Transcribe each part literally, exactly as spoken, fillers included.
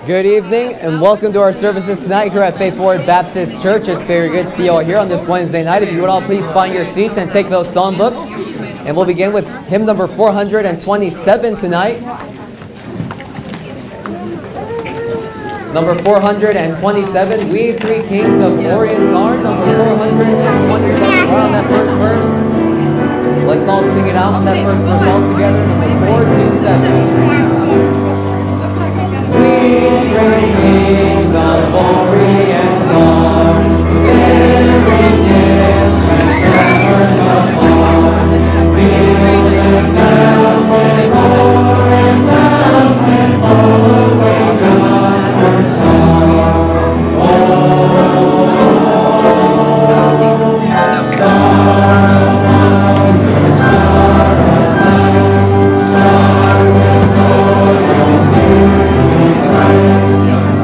Good evening and welcome to our services tonight here at Faith Forward Baptist Church. It's very good to see you all here on this Wednesday night. If you would all please find your seats and take those song books. And we'll begin with hymn number four hundred twenty-seven tonight. Number four hundred twenty-seven, We Three Kings of Orient are. Number four hundred twenty-seven, we're on that first verse. Let's all sing it out on that first verse all together. Number four twenty-seven. We three kings of Orient are, daring gifts and shepherds afar, feeling themselves with more and love and following God her song. Oh, star of wonder, star of light, star with royal beauty bright.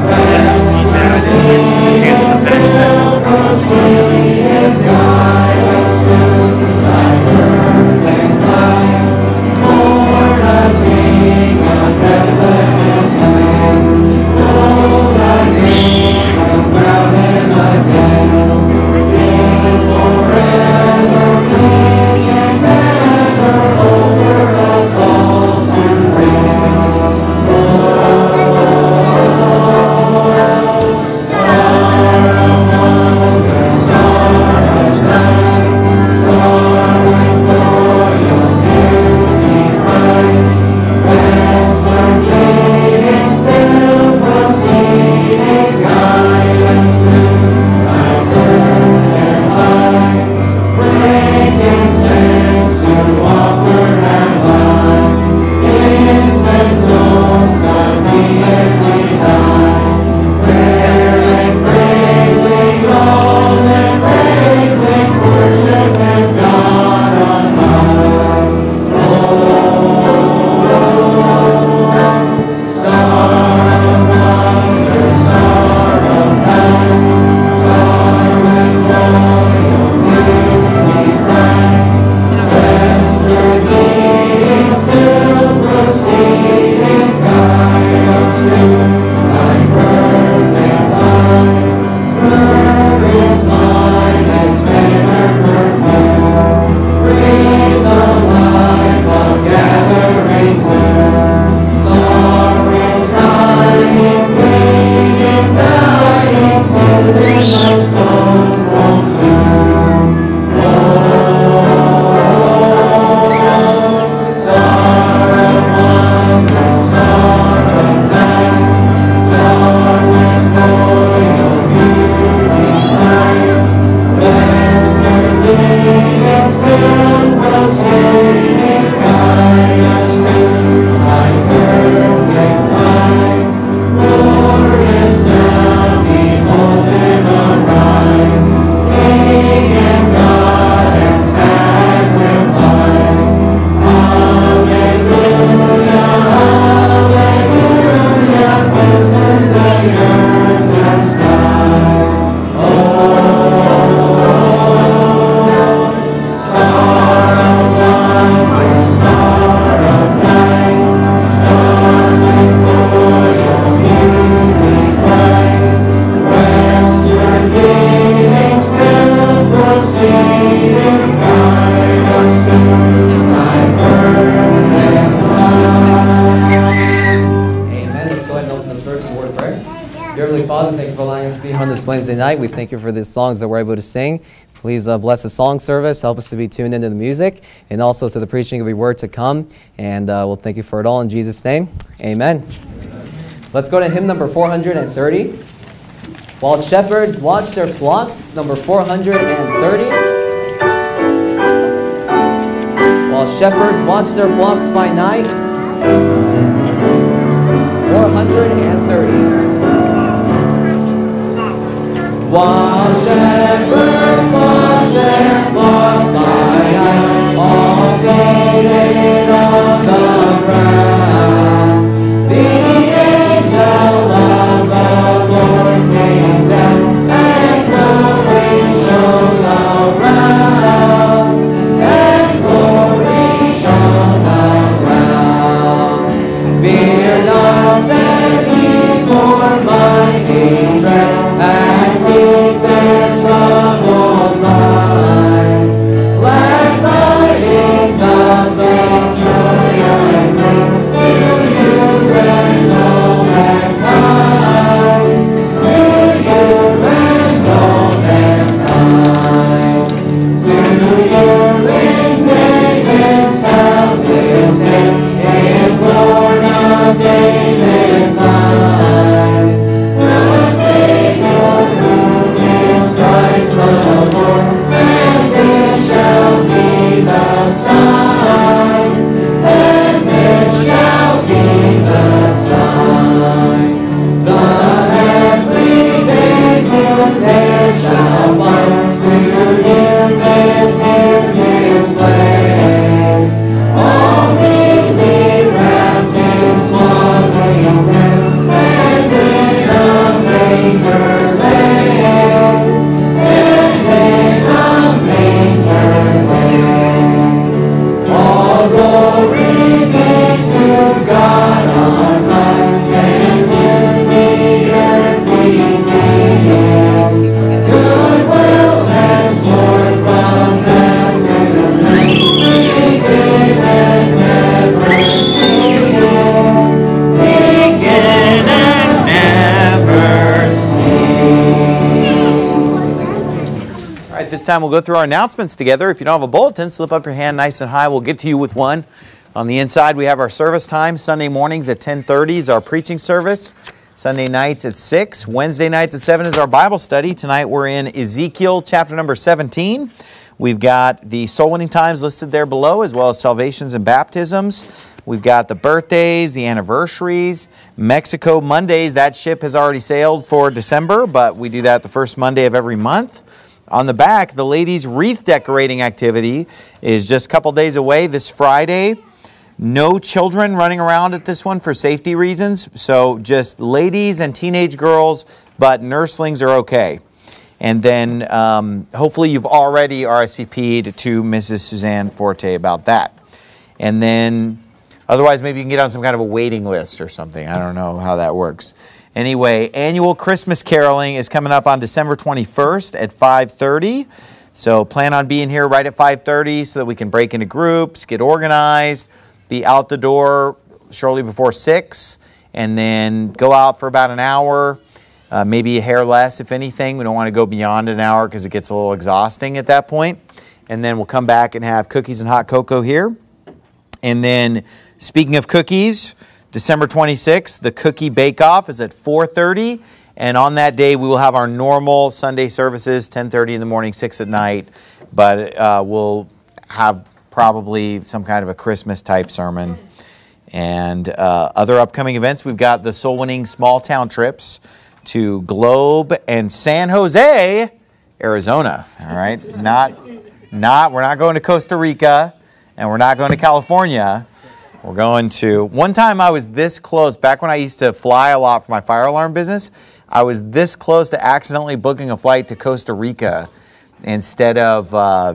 Wednesday night. We thank you for the songs that we're able to sing. Please uh, bless the song service. Help us to be tuned into the music and also to the preaching of your word to come. And uh, we'll thank you for it all in Jesus' name. Amen. Amen. Let's go to hymn number four hundred thirty. While shepherds watch their flocks, number four hundred thirty. While shepherds watch their flocks by night, four hundred thirty. While shepherds watch their flocks by night, all seated on the ground, the angel of the Lord came down, and glory shone around, and glory shone around. Fear not, said he, for time, we'll go through our announcements together. If you don't have a bulletin, slip up your hand nice and high. We'll get to you with one. On the inside, we have our service time. Sunday mornings at ten thirty is our preaching service. Sunday nights at six. Wednesday nights at seven is our Bible study. Tonight we're in Ezekiel chapter number seventeen. We've got the soul winning times listed there below, as well as salvations and baptisms. We've got the birthdays, the anniversaries, Mexico Mondays. That ship has already sailed for December, but we do that the first Monday of every month. On the back, the ladies' wreath decorating activity is just a couple days away this Friday. No children running around at this one for safety reasons, so just ladies and teenage girls, but nurslings are okay. And then um, hopefully you've already R S V P'd to Missus Suzanne Forte about that. And then otherwise maybe you can get on some kind of a waiting list or something. I don't know how that works. Anyway, annual Christmas caroling is coming up on December twenty-first at five thirty. So plan on being here right at five thirty so that we can break into groups, get organized, be out the door shortly before six, and then go out for about an hour, uh, maybe a hair less if anything. We don't want to go beyond an hour because it gets a little exhausting at that point. And then we'll come back and have cookies and hot cocoa here. And then speaking of cookies, December twenty-sixth, the Cookie Bake-Off is at four thirty. And on that day, we will have our normal Sunday services, ten thirty in the morning, six at night. But uh, we'll have probably some kind of a Christmas type sermon. And uh, other upcoming events, we've got the soul winning small town trips to Globe and San Jose, Arizona. All right, not, not, we're not going to Costa Rica, and we're not going to California. We're going to, one time I was this close, back when I used to fly a lot for my fire alarm business, I was this close to accidentally booking a flight to Costa Rica instead of Uh,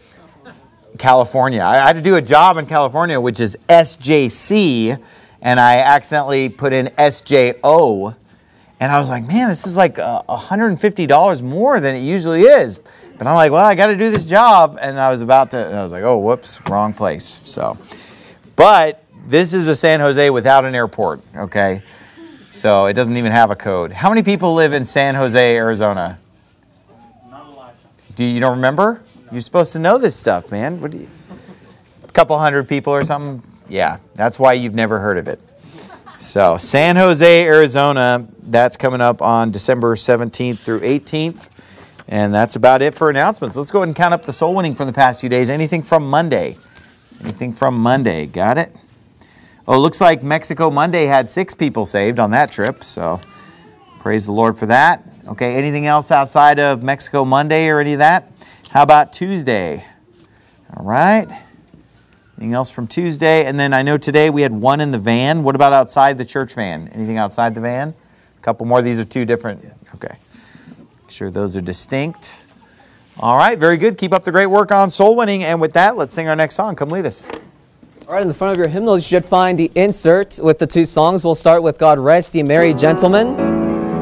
California. I had to do a job in California, which is S J C, and I accidentally put in S J O, and I was like, man, this is like uh, one hundred fifty dollars more than it usually is. But I'm like, well, I got to do this job, and I was about to, and I was like, oh, whoops, wrong place. So, but this is a San Jose without an airport, okay? So it doesn't even have a code. How many people live in San Jose, Arizona? Not a lot. Do you, you don't remember? You're supposed to know this stuff, man. What do you, a couple hundred people or something? Yeah, that's why you've never heard of it. So, San Jose, Arizona, that's coming up on December seventeenth through eighteenth. And that's about it for announcements. Let's go ahead and count up the soul winning from the past few days. Anything from Monday? Anything from Monday? Got it? Oh, it looks like Mexico Monday had six people saved on that trip. So, praise the Lord for that. Okay, anything else outside of Mexico Monday or any of that? How about Tuesday? All right. Anything else from Tuesday? And then I know today we had one in the van. What about outside the church van? Anything outside the van? A couple more. These are two different. Okay. Make sure those are distinct. All right. Very good. Keep up the great work on soul winning. And with that, let's sing our next song. Come lead us. All right, in the front of your hymnal, you should find the insert with the two songs. We'll start with God Rest Ye Merry Gentlemen.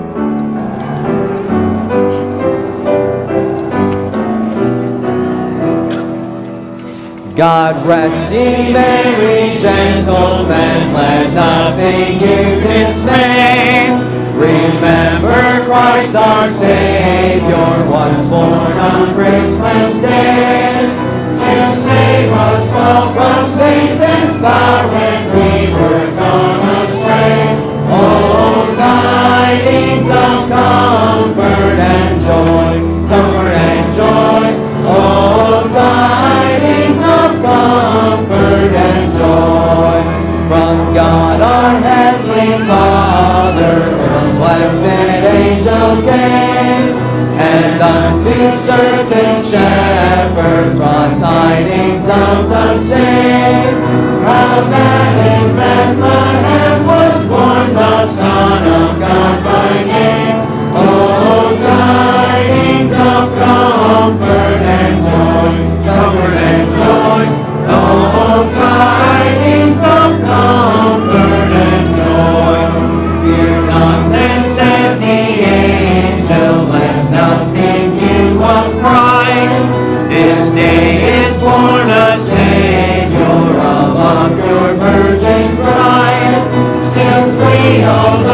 God rest ye merry gentlemen, let nothing you dismay. Remember Christ our Savior was born on Christmas Day, to save us all from Satan's power when we were gone astray. Oh, tidings of comfort and joy, comfort and joy. Oh, tidings of comfort and joy from God our Heavenly Father, the blessed angel gave, and unto certain shepherds brought tidings of the same, how that in Bethlehem was born the Son of God by name. Oh, tidings of comfort and joy, comfort and joy. Oh, tidings of comfort and joy. Fear not, then said the angel, let nothing you affright. This day is born a Savior of a pure virgin bride, to free all the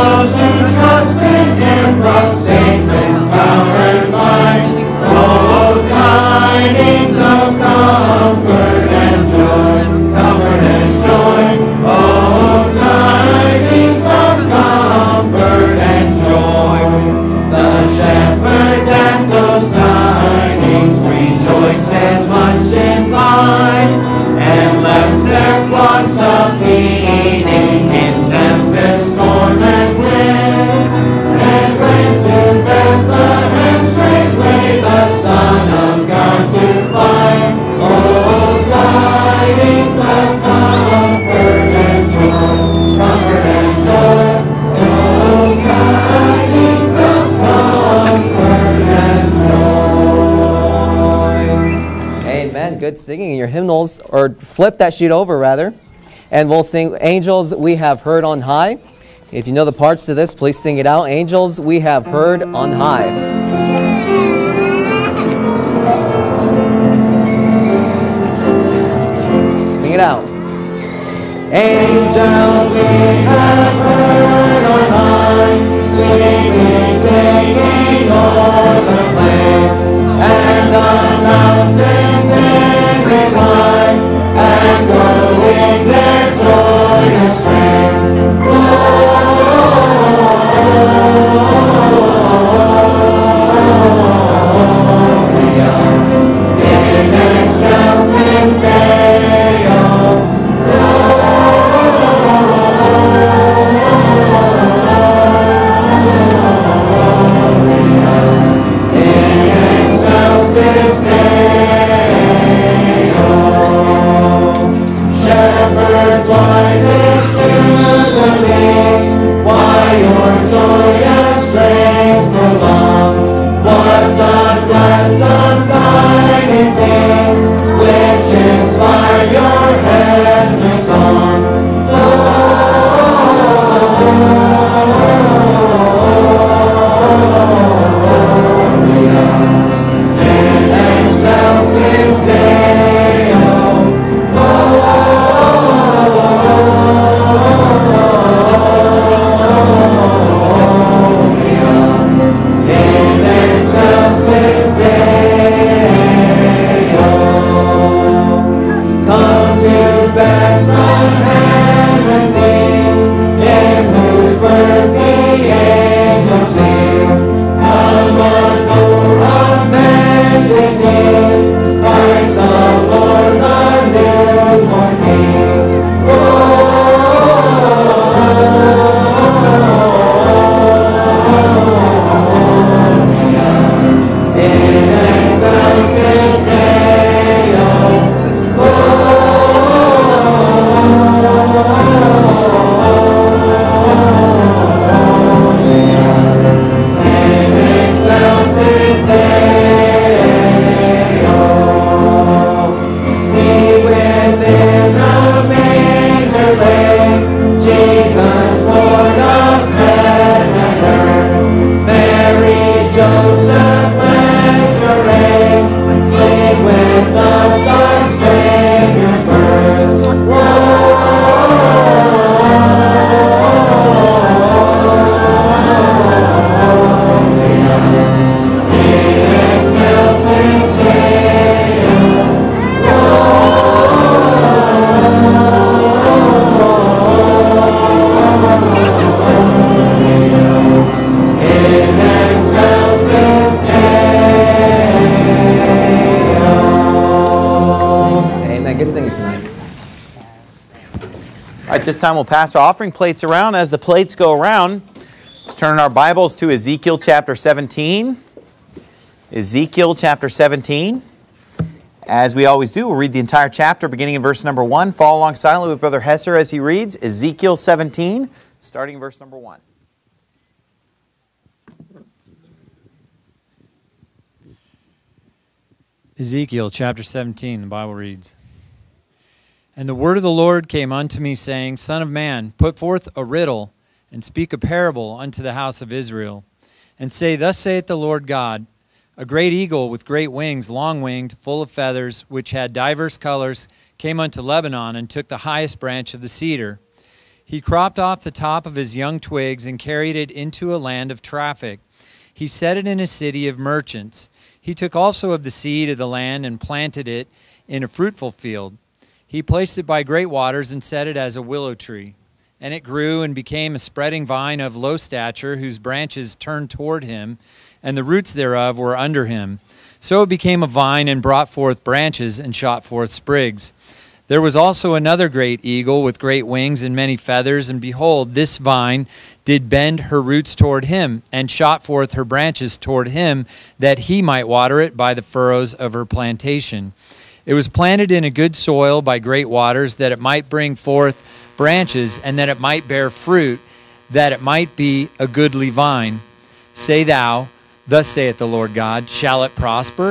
singing in your hymnals, or flip that sheet over rather, and we'll sing Angels We Have Heard on High. If you know the parts to this, please sing it out. Angels We Have Heard on High. Sing it out. Angels we have heard on high, sweetly singing o'er the plains, and the mountains in reply, echoing their joyous strains. Gloria in excelsis Deo. This time we'll pass our offering plates around. As the plates go around, let's turn our Bibles to Ezekiel chapter seventeen. Ezekiel chapter seventeen. As we always do, we'll read the entire chapter beginning in verse number one. Follow along silently with Brother Hester as he reads Ezekiel seventeen, starting in verse number one. Ezekiel chapter seventeen, the Bible reads, And the word of the Lord came unto me, saying, Son of man, put forth a riddle, and speak a parable unto the house of Israel. And say, Thus saith the Lord God, A great eagle with great wings, long-winged, full of feathers, which had divers colors, came unto Lebanon, and took the highest branch of the cedar. He cropped off the top of his young twigs, and carried it into a land of traffic. He set it in a city of merchants. He took also of the seed of the land, and planted it in a fruitful field. He placed it by great waters, and set it as a willow tree. And it grew and became a spreading vine of low stature, whose branches turned toward him, and the roots thereof were under him. So it became a vine, and brought forth branches, and shot forth sprigs. There was also another great eagle with great wings and many feathers, and behold, this vine did bend her roots toward him, and shot forth her branches toward him, that he might water it by the furrows of her plantation. It was planted in a good soil by great waters, that it might bring forth branches, and that it might bear fruit, that it might be a goodly vine. Say thou, Thus saith the Lord God, Shall it prosper?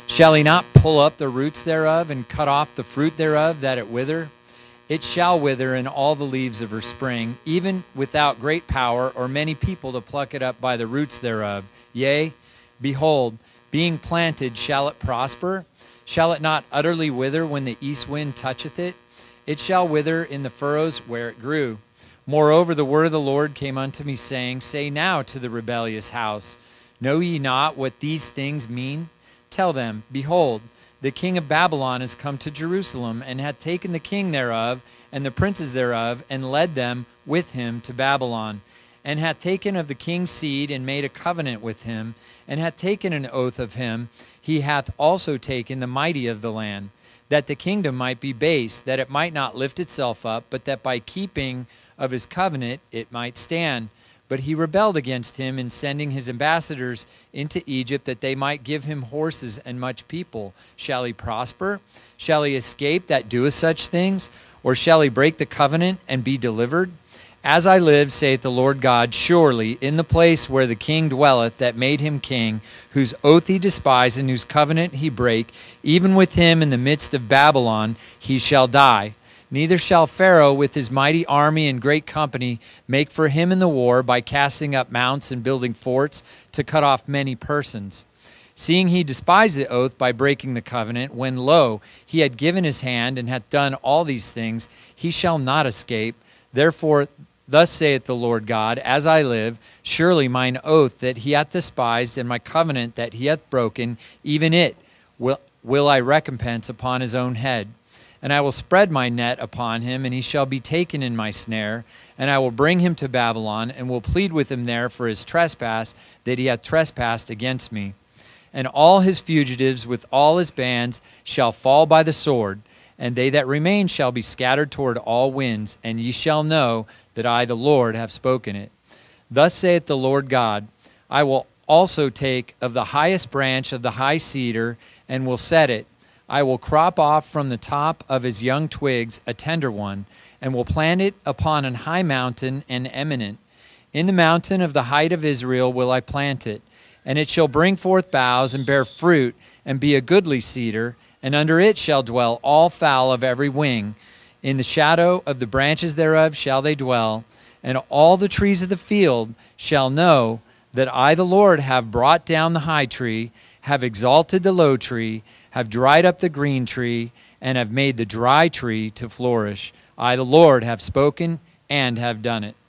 Shall he not pull up the roots thereof, and cut off the fruit thereof, that it wither? It shall wither in all the leaves of her spring, even without great power or many people to pluck it up by the roots thereof. Yea, behold, being planted, shall it prosper? Shall it not utterly wither when the east wind toucheth it? It shall wither in the furrows where it grew. Moreover, the word of the Lord came unto me, saying, Say now to the rebellious house, Know ye not what these things mean? Tell them, Behold, the king of Babylon is come to Jerusalem, and hath taken the king thereof, and the princes thereof, and led them with him to Babylon, and hath taken of the king's seed, and made a covenant with him, and hath taken an oath of him. He hath also taken the mighty of the land, that the kingdom might be base, that it might not lift itself up, but that by keeping of his covenant it might stand. But he rebelled against him in sending his ambassadors into Egypt, that they might give him horses and much people. Shall he prosper? Shall he escape that doeth such things? Or shall he break the covenant and be delivered? As I live, saith the Lord God, surely in the place where the king dwelleth that made him king, whose oath he despised and whose covenant he brake, even with him in the midst of Babylon, he shall die. Neither shall Pharaoh with his mighty army and great company make for him in the war by casting up mounts and building forts to cut off many persons. Seeing he despised the oath by breaking the covenant, when, lo, he had given his hand and hath done all these things, he shall not escape. Therefore, thus saith the Lord God, As I live, surely mine oath that he hath despised, and my covenant that he hath broken, even it will, will I recompense upon his own head. And I will spread my net upon him, and he shall be taken in my snare. And I will bring him to Babylon, and will plead with him there for his trespass, that he hath trespassed against me. And all his fugitives with all his bands shall fall by the sword, and they that remain shall be scattered toward all winds, and ye shall know that I, the Lord, have spoken it. Thus saith the Lord God, I will also take of the highest branch of the high cedar, and will set it. I will crop off from the top of his young twigs a tender one, and will plant it upon an high mountain and eminent. In the mountain of the height of Israel will I plant it, and it shall bring forth boughs and bear fruit, and be a goodly cedar, and under it shall dwell all fowl of every wing. In the shadow of the branches thereof shall they dwell, and all the trees of the field shall know that I, the Lord, have brought down the high tree, have exalted the low tree, have dried up the green tree, and have made the dry tree to flourish. I, the Lord, have spoken and have done it.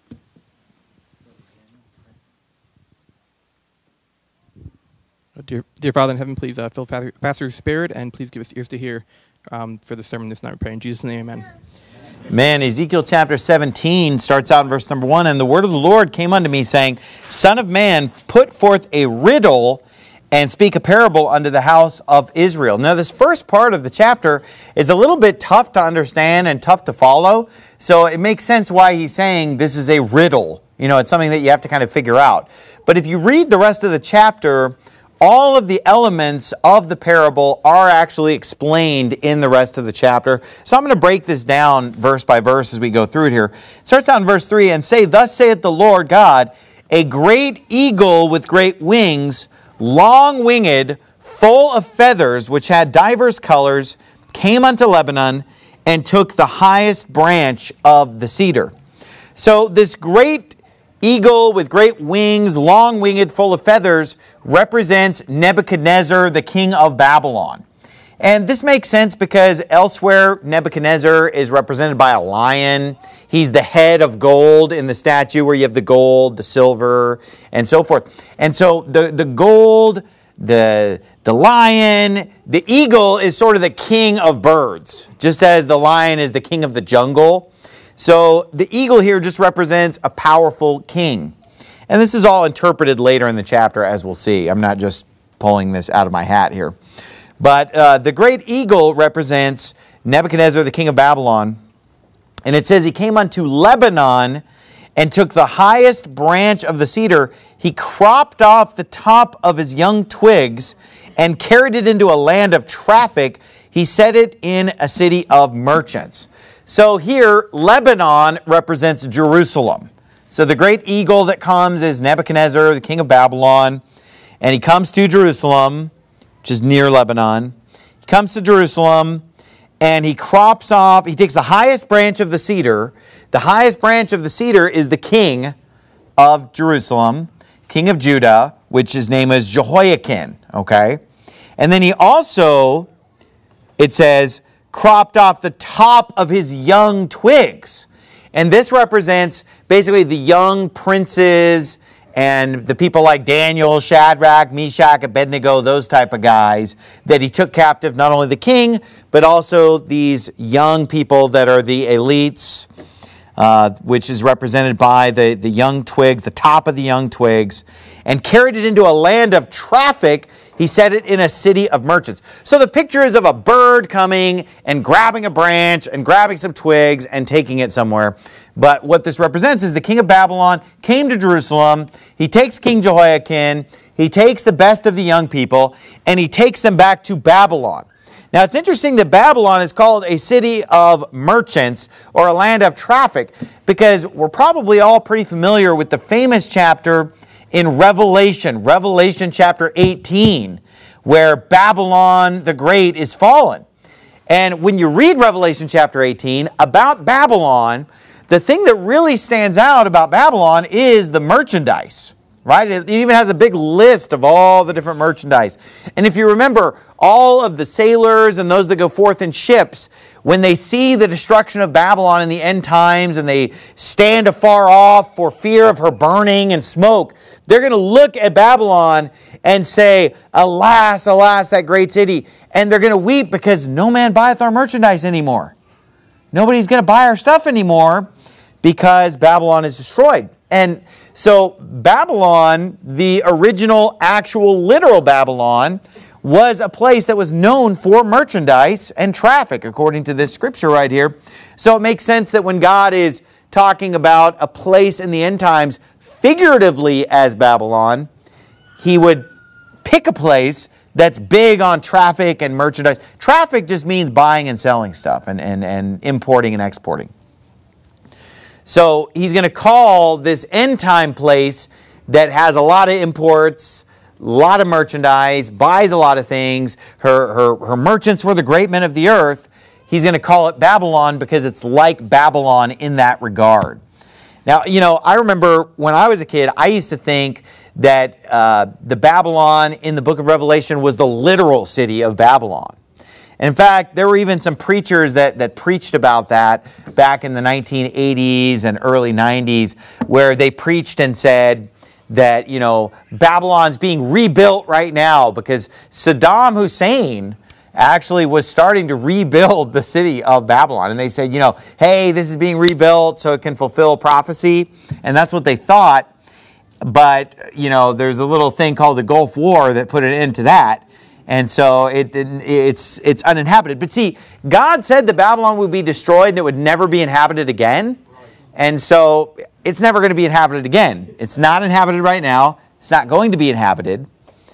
Dear, dear Father in heaven, please uh, fill Pastor, Pastor's spirit, and please give us ears to hear um, for the sermon this night. We pray in Jesus' name, amen. Man, Ezekiel chapter seventeen starts out in verse number one, and the word of the Lord came unto me, saying, Son of man, put forth a riddle and speak a parable unto the house of Israel. Now, this first part of the chapter is a little bit tough to understand and tough to follow, so it makes sense why he's saying this is a riddle. You know, it's something that you have to kind of figure out. But if you read the rest of the chapter, all of the elements of the parable are actually explained in the rest of the chapter. So I'm going to break this down verse by verse as we go through it here. It starts out in verse three, and say, Thus saith the Lord God, a great eagle with great wings, long-winged, full of feathers, which had divers colors, came unto Lebanon, and took the highest branch of the cedar. So this great eagle with great wings, long-winged, full of feathers, represents Nebuchadnezzar, the king of Babylon. And this makes sense because elsewhere, Nebuchadnezzar is represented by a lion. He's the head of gold in the statue where you have the gold, the silver, and so forth. And so the, the gold, the, the lion, the eagle is sort of the king of birds, just as the lion is the king of the jungle. So the eagle here just represents a powerful king. And this is all interpreted later in the chapter, as we'll see. I'm not just pulling this out of my hat here. But uh, the great eagle represents Nebuchadnezzar, the king of Babylon. And it says he came unto Lebanon and took the highest branch of the cedar. He cropped off the top of his young twigs and carried it into a land of traffic. He set it in a city of merchants. So here, Lebanon represents Jerusalem. So the great eagle that comes is Nebuchadnezzar, the king of Babylon. And he comes to Jerusalem. which is near Lebanon. He comes to Jerusalem, and he crops off, he takes the highest branch of the cedar. The highest branch of the cedar is the king of Jerusalem, king of Judah, which his name is Jehoiakim, okay? And then he also, it says, cropped off the top of his young twigs. And this represents basically the young princes and the people like Daniel, Shadrach, Meshach, Abednego, those type of guys that he took captive, not only the king, but also these young people that are the elites, uh, which is represented by the, the young twigs, the top of the young twigs, and carried it into a land of traffic. He set it in a city of merchants. So the picture is of a bird coming and grabbing a branch and grabbing some twigs and taking it somewhere. But what this represents is the king of Babylon came to Jerusalem. He takes King Jehoiakim. He takes the best of the young people, and he takes them back to Babylon. Now, it's interesting that Babylon is called a city of merchants or a land of traffic because we're probably all pretty familiar with the famous chapter in Revelation, Revelation chapter eighteen, where Babylon the Great is fallen. And when you read Revelation chapter eighteen about Babylon, the thing that really stands out about Babylon is the merchandise, right? It even has a big list of all the different merchandise. And if you remember, all of the sailors and those that go forth in ships, when they see the destruction of Babylon in the end times and they stand afar off for fear of her burning and smoke, they're going to look at Babylon and say, alas, alas, that great city. And they're going to weep because no man buyeth our merchandise anymore. Nobody's going to buy our stuff anymore because Babylon is destroyed. And so Babylon, the original, actual, literal Babylon, was a place that was known for merchandise and traffic, according to this scripture right here. So it makes sense that when God is talking about a place in the end times, figuratively as Babylon, he would pick a place that's big on traffic and merchandise. Traffic just means buying and selling stuff and, and, and importing and exporting. So he's going to call this end time place that has a lot of imports, a lot of merchandise, buys a lot of things. Her, her, her merchants were the great men of the earth. He's going to call it Babylon because it's like Babylon in that regard. Now, you know, I remember when I was a kid, I used to think that uh, the Babylon in the book of Revelation was the literal city of Babylon. And in fact, there were even some preachers that, that preached about that back in the nineteen eighties and early nineties, where they preached and said that, you know, Babylon's being rebuilt right now because Saddam Hussein actually was starting to rebuild the city of Babylon. And they said, you know, hey, this is being rebuilt so it can fulfill prophecy. And that's what they thought. But, you know, there's a little thing called the Gulf War that put an end to that. And so it, it's, it's uninhabited. But see, God said that Babylon would be destroyed and it would never be inhabited again. And so it's never going to be inhabited again. It's not inhabited right now. It's not going to be inhabited.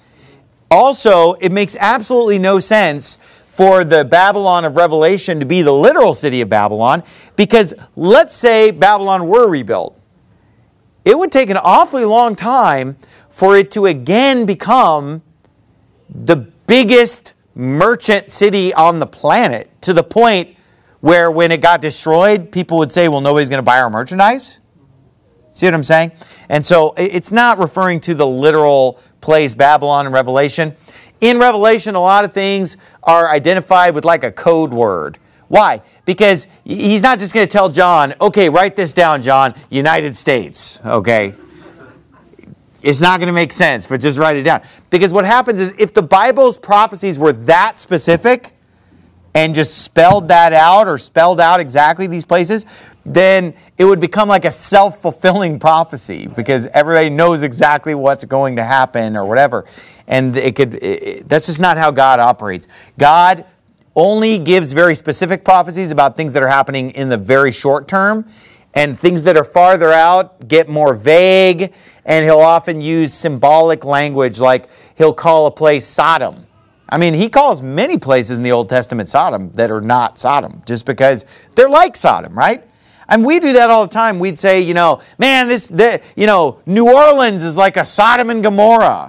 Also, it makes absolutely no sense for the Babylon of Revelation to be the literal city of Babylon, because let's say Babylon were rebuilt. It would take an awfully long time for it to again become the biggest merchant city on the planet, to the point where when it got destroyed, people would say, well, nobody's going to buy our merchandise. See what I'm saying? And so it's not referring to the literal place Babylon in Revelation. In Revelation, a lot of things are identified with like a code word. Why? Because he's not just going to tell John, okay, write this down, John, United States, okay? It's not going to make sense, but just write it down. Because what happens is if the Bible's prophecies were that specific and just spelled that out or spelled out exactly these places, then it would become like a self-fulfilling prophecy because everybody knows exactly what's going to happen or whatever. And it could it, that's just not how God operates. God only gives very specific prophecies about things that are happening in the very short term, and things that are farther out get more vague, and he'll often use symbolic language, like he'll call a place Sodom. I mean, he calls many places in the Old Testament Sodom that are not Sodom, just because they're like Sodom, right? And we do that all the time. We'd say, you know, man, this, the, you know, New Orleans is like a Sodom and Gomorrah.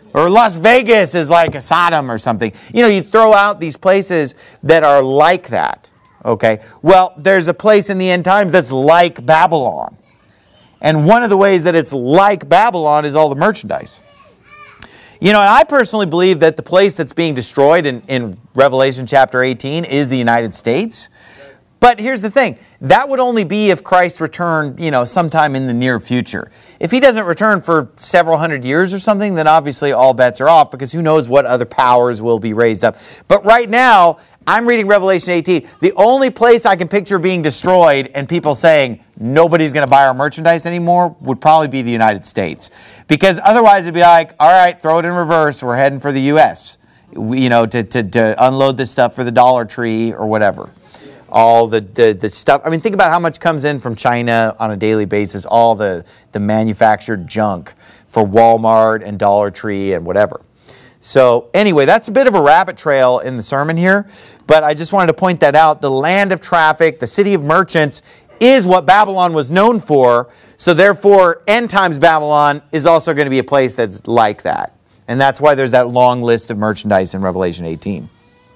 Or Las Vegas is like a Sodom or something. You know, you throw out these places that are like that. Okay? Well, there's a place in the end times that's like Babylon. And one of the ways that it's like Babylon is all the merchandise. You know, and I personally believe that the place that's being destroyed in, in Revelation chapter eighteen is the United States. But here's the thing. That would only be if Christ returned, you know, sometime in the near future. If he doesn't return for several hundred years or something, then obviously all bets are off, because who knows what other powers will be raised up. But right now, I'm reading Revelation eighteen. The only place I can picture being destroyed and people saying nobody's going to buy our merchandise anymore would probably be the United States. Because otherwise it'd be like, all right, throw it in reverse. We're heading for the U S We, you know, to, to, to unload this stuff for the Dollar Tree or whatever. All the, the, the stuff. I mean, think about how much comes in from China on a daily basis. All the, the manufactured junk for Walmart and Dollar Tree and whatever. So anyway, that's a bit of a rabbit trail in the sermon here, but I just wanted to point that out. The land of traffic, the city of merchants, is what Babylon was known for. So therefore, end times Babylon is also going to be a place that's like that. And that's why there's that long list of merchandise in Revelation eighteen.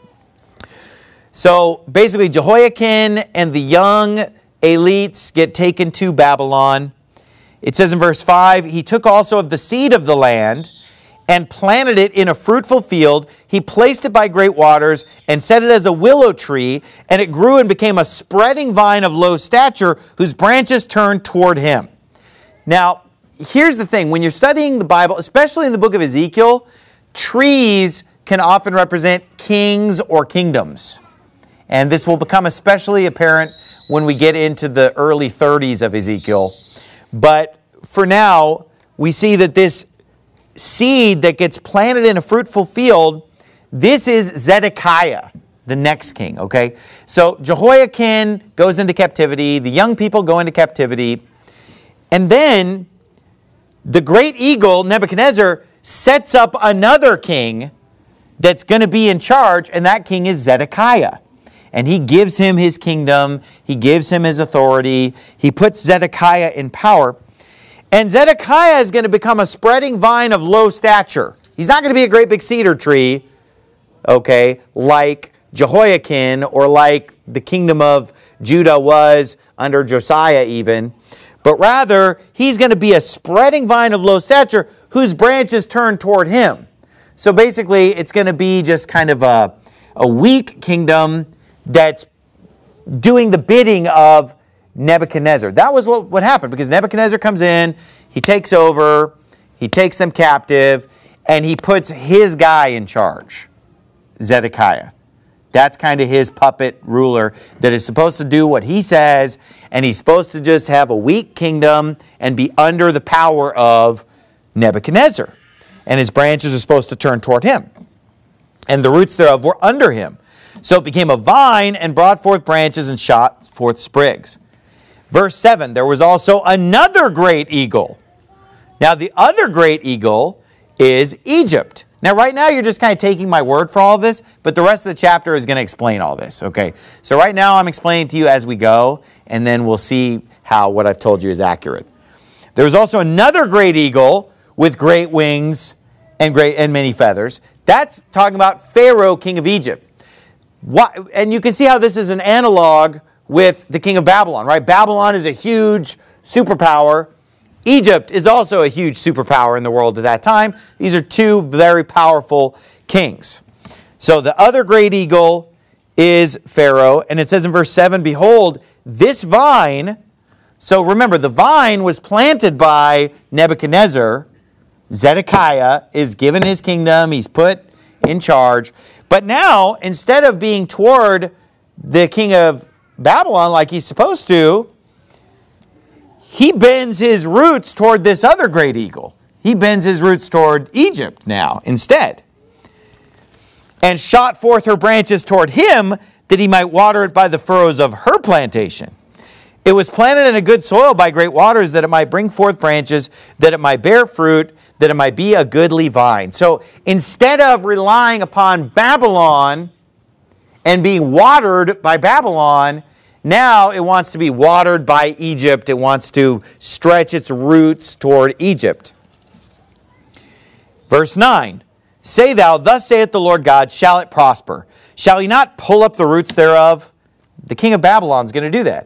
So basically, Jehoiakim and the young elites get taken to Babylon. It says in verse five, he took also of the seed of the land and planted it in a fruitful field. He placed it by great waters and set it as a willow tree, and it grew and became a spreading vine of low stature, whose branches turned toward him. Now, here's the thing. When you're studying the Bible, especially in the book of Ezekiel, trees can often represent kings or kingdoms. And this will become especially apparent when we get into the early thirties of Ezekiel. But for now, we see that this seed that gets planted in a fruitful field, this is Zedekiah, the next king, okay? So Jehoiakim goes into captivity, the young people go into captivity, and then the great eagle, Nebuchadnezzar, sets up another king that's going to be in charge, and that king is Zedekiah. And he gives him his kingdom, he gives him his authority, he puts Zedekiah in power. And Zedekiah is going to become a spreading vine of low stature. He's not going to be a great big cedar tree, okay, like Jehoiakim or like the kingdom of Judah was under Josiah even. But rather, he's going to be a spreading vine of low stature whose branches turn toward him. So basically, it's going to be just kind of a, a weak kingdom that's doing the bidding of Nebuchadnezzar. That was what, what happened, because Nebuchadnezzar comes in, he takes over, he takes them captive, and he puts his guy in charge, Zedekiah. That's kind of his puppet ruler that is supposed to do what he says, and he's supposed to just have a weak kingdom and be under the power of Nebuchadnezzar. And his branches are supposed to turn toward him. And the roots thereof were under him. So it became a vine and brought forth branches and shot forth sprigs. Verse seven, there was also another great eagle. Now the other great eagle is Egypt. Now right now you're just kind of taking my word for all of this, but the rest of the chapter is going to explain all this, okay? So right now I'm explaining to you as we go, and then we'll see how what I've told you is accurate. There was also another great eagle with great wings and great and many feathers. That's talking about Pharaoh, king of Egypt. Why, and you can see how this is an analog with the king of Babylon, right? Babylon is a huge superpower. Egypt is also a huge superpower in the world at that time. These are two very powerful kings. So the other great eagle is Pharaoh, and it says in verse seven, behold, this vine, so remember, the vine was planted by Nebuchadnezzar. Zedekiah is given his kingdom, he's put in charge. But now, instead of being toward the king of Babylon like he's supposed to, he bends his roots toward this other great eagle. He bends his roots toward Egypt now instead. And shot forth her branches toward him, that he might water it by the furrows of her plantation. It was planted in a good soil by great waters, that it might bring forth branches, that it might bear fruit, that it might be a goodly vine. So instead of relying upon Babylon and being watered by Babylon, now it wants to be watered by Egypt. It wants to stretch its roots toward Egypt. Verse nine, say thou, thus saith the Lord God, shall it prosper? Shall he not pull up the roots thereof? The king of Babylon is going to do that.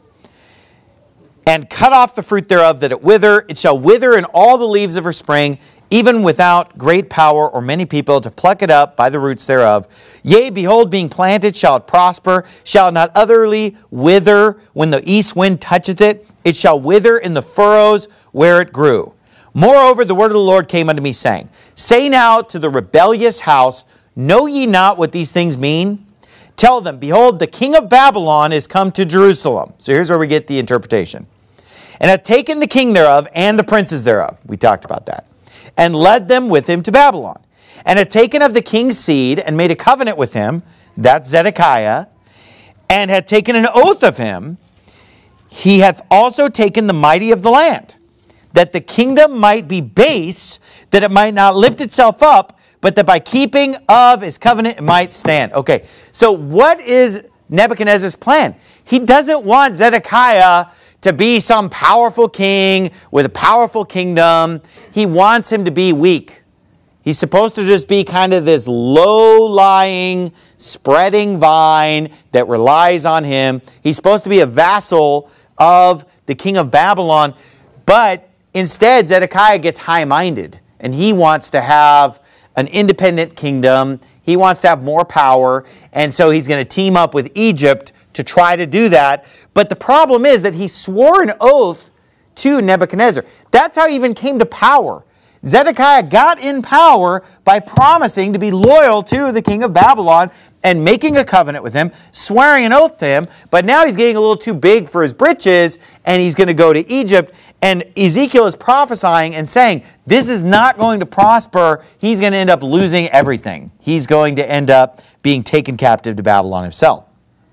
And cut off the fruit thereof, that it wither. It shall wither in all the leaves of her spring, even without great power or many people to pluck it up by the roots thereof. Yea, behold, being planted, shall it prosper? Shall it not utterly wither when the east wind toucheth it? It shall wither in the furrows where it grew. Moreover, the word of the Lord came unto me, saying, say now to the rebellious house, know ye not what these things mean? Tell them, behold, the king of Babylon is come to Jerusalem. So here's where we get the interpretation. And hath taken the king thereof and the princes thereof. We talked about that. And led them with him to Babylon. And had taken of the king's seed and made a covenant with him, that's Zedekiah, and had taken an oath of him. He hath also taken the mighty of the land, that the kingdom might be base, that it might not lift itself up, but that by keeping of his covenant it might stand. Okay, so what is Nebuchadnezzar's plan? He doesn't want Zedekiah to be some powerful king with a powerful kingdom. He wants him to be weak. He's supposed to just be kind of this low-lying, spreading vine that relies on him. He's supposed to be a vassal of the king of Babylon, but instead Zedekiah gets high-minded, and he wants to have an independent kingdom. He wants to have more power, and so he's going to team up with Egypt to try to do that. But the problem is that he swore an oath to Nebuchadnezzar. That's how he even came to power. Zedekiah got in power by promising to be loyal to the king of Babylon and making a covenant with him, swearing an oath to him. But now he's getting a little too big for his britches, and he's going to go to Egypt. And Ezekiel is prophesying and saying, this is not going to prosper. He's going to end up losing everything. He's going to end up being taken captive to Babylon himself.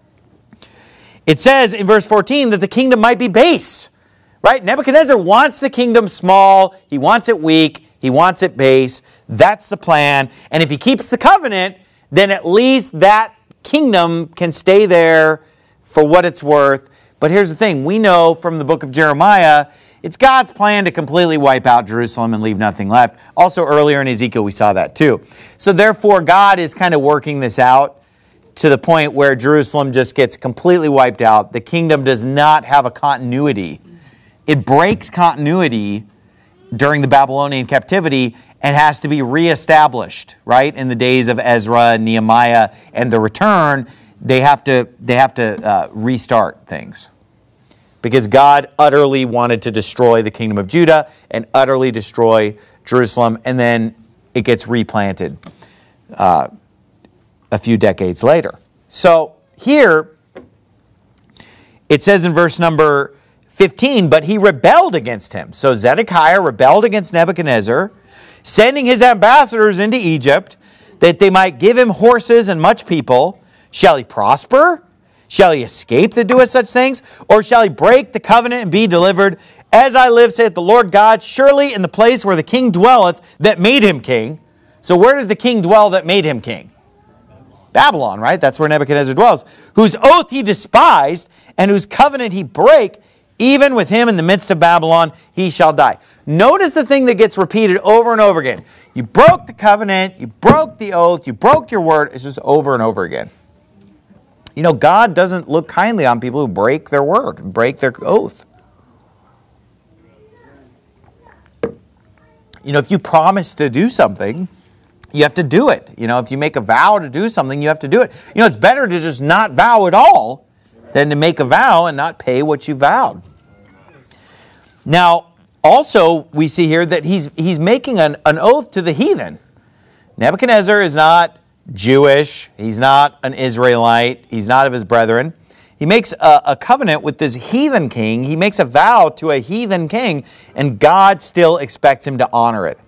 It says in verse fourteen that the kingdom might be base, right? Nebuchadnezzar wants the kingdom small. He wants it weak. He wants it base. That's the plan. And if he keeps the covenant, then at least that kingdom can stay there for what it's worth. But here's the thing. We know from the book of Jeremiah, it's God's plan to completely wipe out Jerusalem and leave nothing left. Also earlier in Ezekiel, we saw that too. So therefore, God is kind of working this out to the point where Jerusalem just gets completely wiped out. The kingdom does not have a continuity. It breaks continuity during the Babylonian captivity and has to be reestablished, right? In the days of Ezra and Nehemiah and the return, they have to, they have to uh, restart things. Because God utterly wanted to destroy the kingdom of Judah and utterly destroy Jerusalem, and then it gets replanted uh, a few decades later. So here, it says in verse number fifteen, but he rebelled against him. So Zedekiah rebelled against Nebuchadnezzar, sending his ambassadors into Egypt, that they might give him horses and much people. Shall he prosper? Shall he escape that doeth such things? Or shall he break the covenant and be delivered? As I live, saith the Lord God, surely in the place where the king dwelleth that made him king. So where does the king dwell that made him king? Babylon, right? That's where Nebuchadnezzar dwells. Whose oath he despised, and whose covenant he brake, even with him in the midst of Babylon, he shall die. Notice the thing that gets repeated over and over again. You broke the covenant, you broke the oath, you broke your word. It's just over and over again. You know, God doesn't look kindly on people who break their word and break their oath. You know, if you promise to do something, you have to do it. You know, if you make a vow to do something, you have to do it. You know, it's better to just not vow at all than to make a vow and not pay what you vowed. Now, also, we see here that he's, he's making an, an oath to the heathen. Nebuchadnezzar is not Jewish. He's not an Israelite. He's not of his brethren. He makes a, a covenant with this heathen king. He makes a vow to a heathen king, and God still expects him to honor it.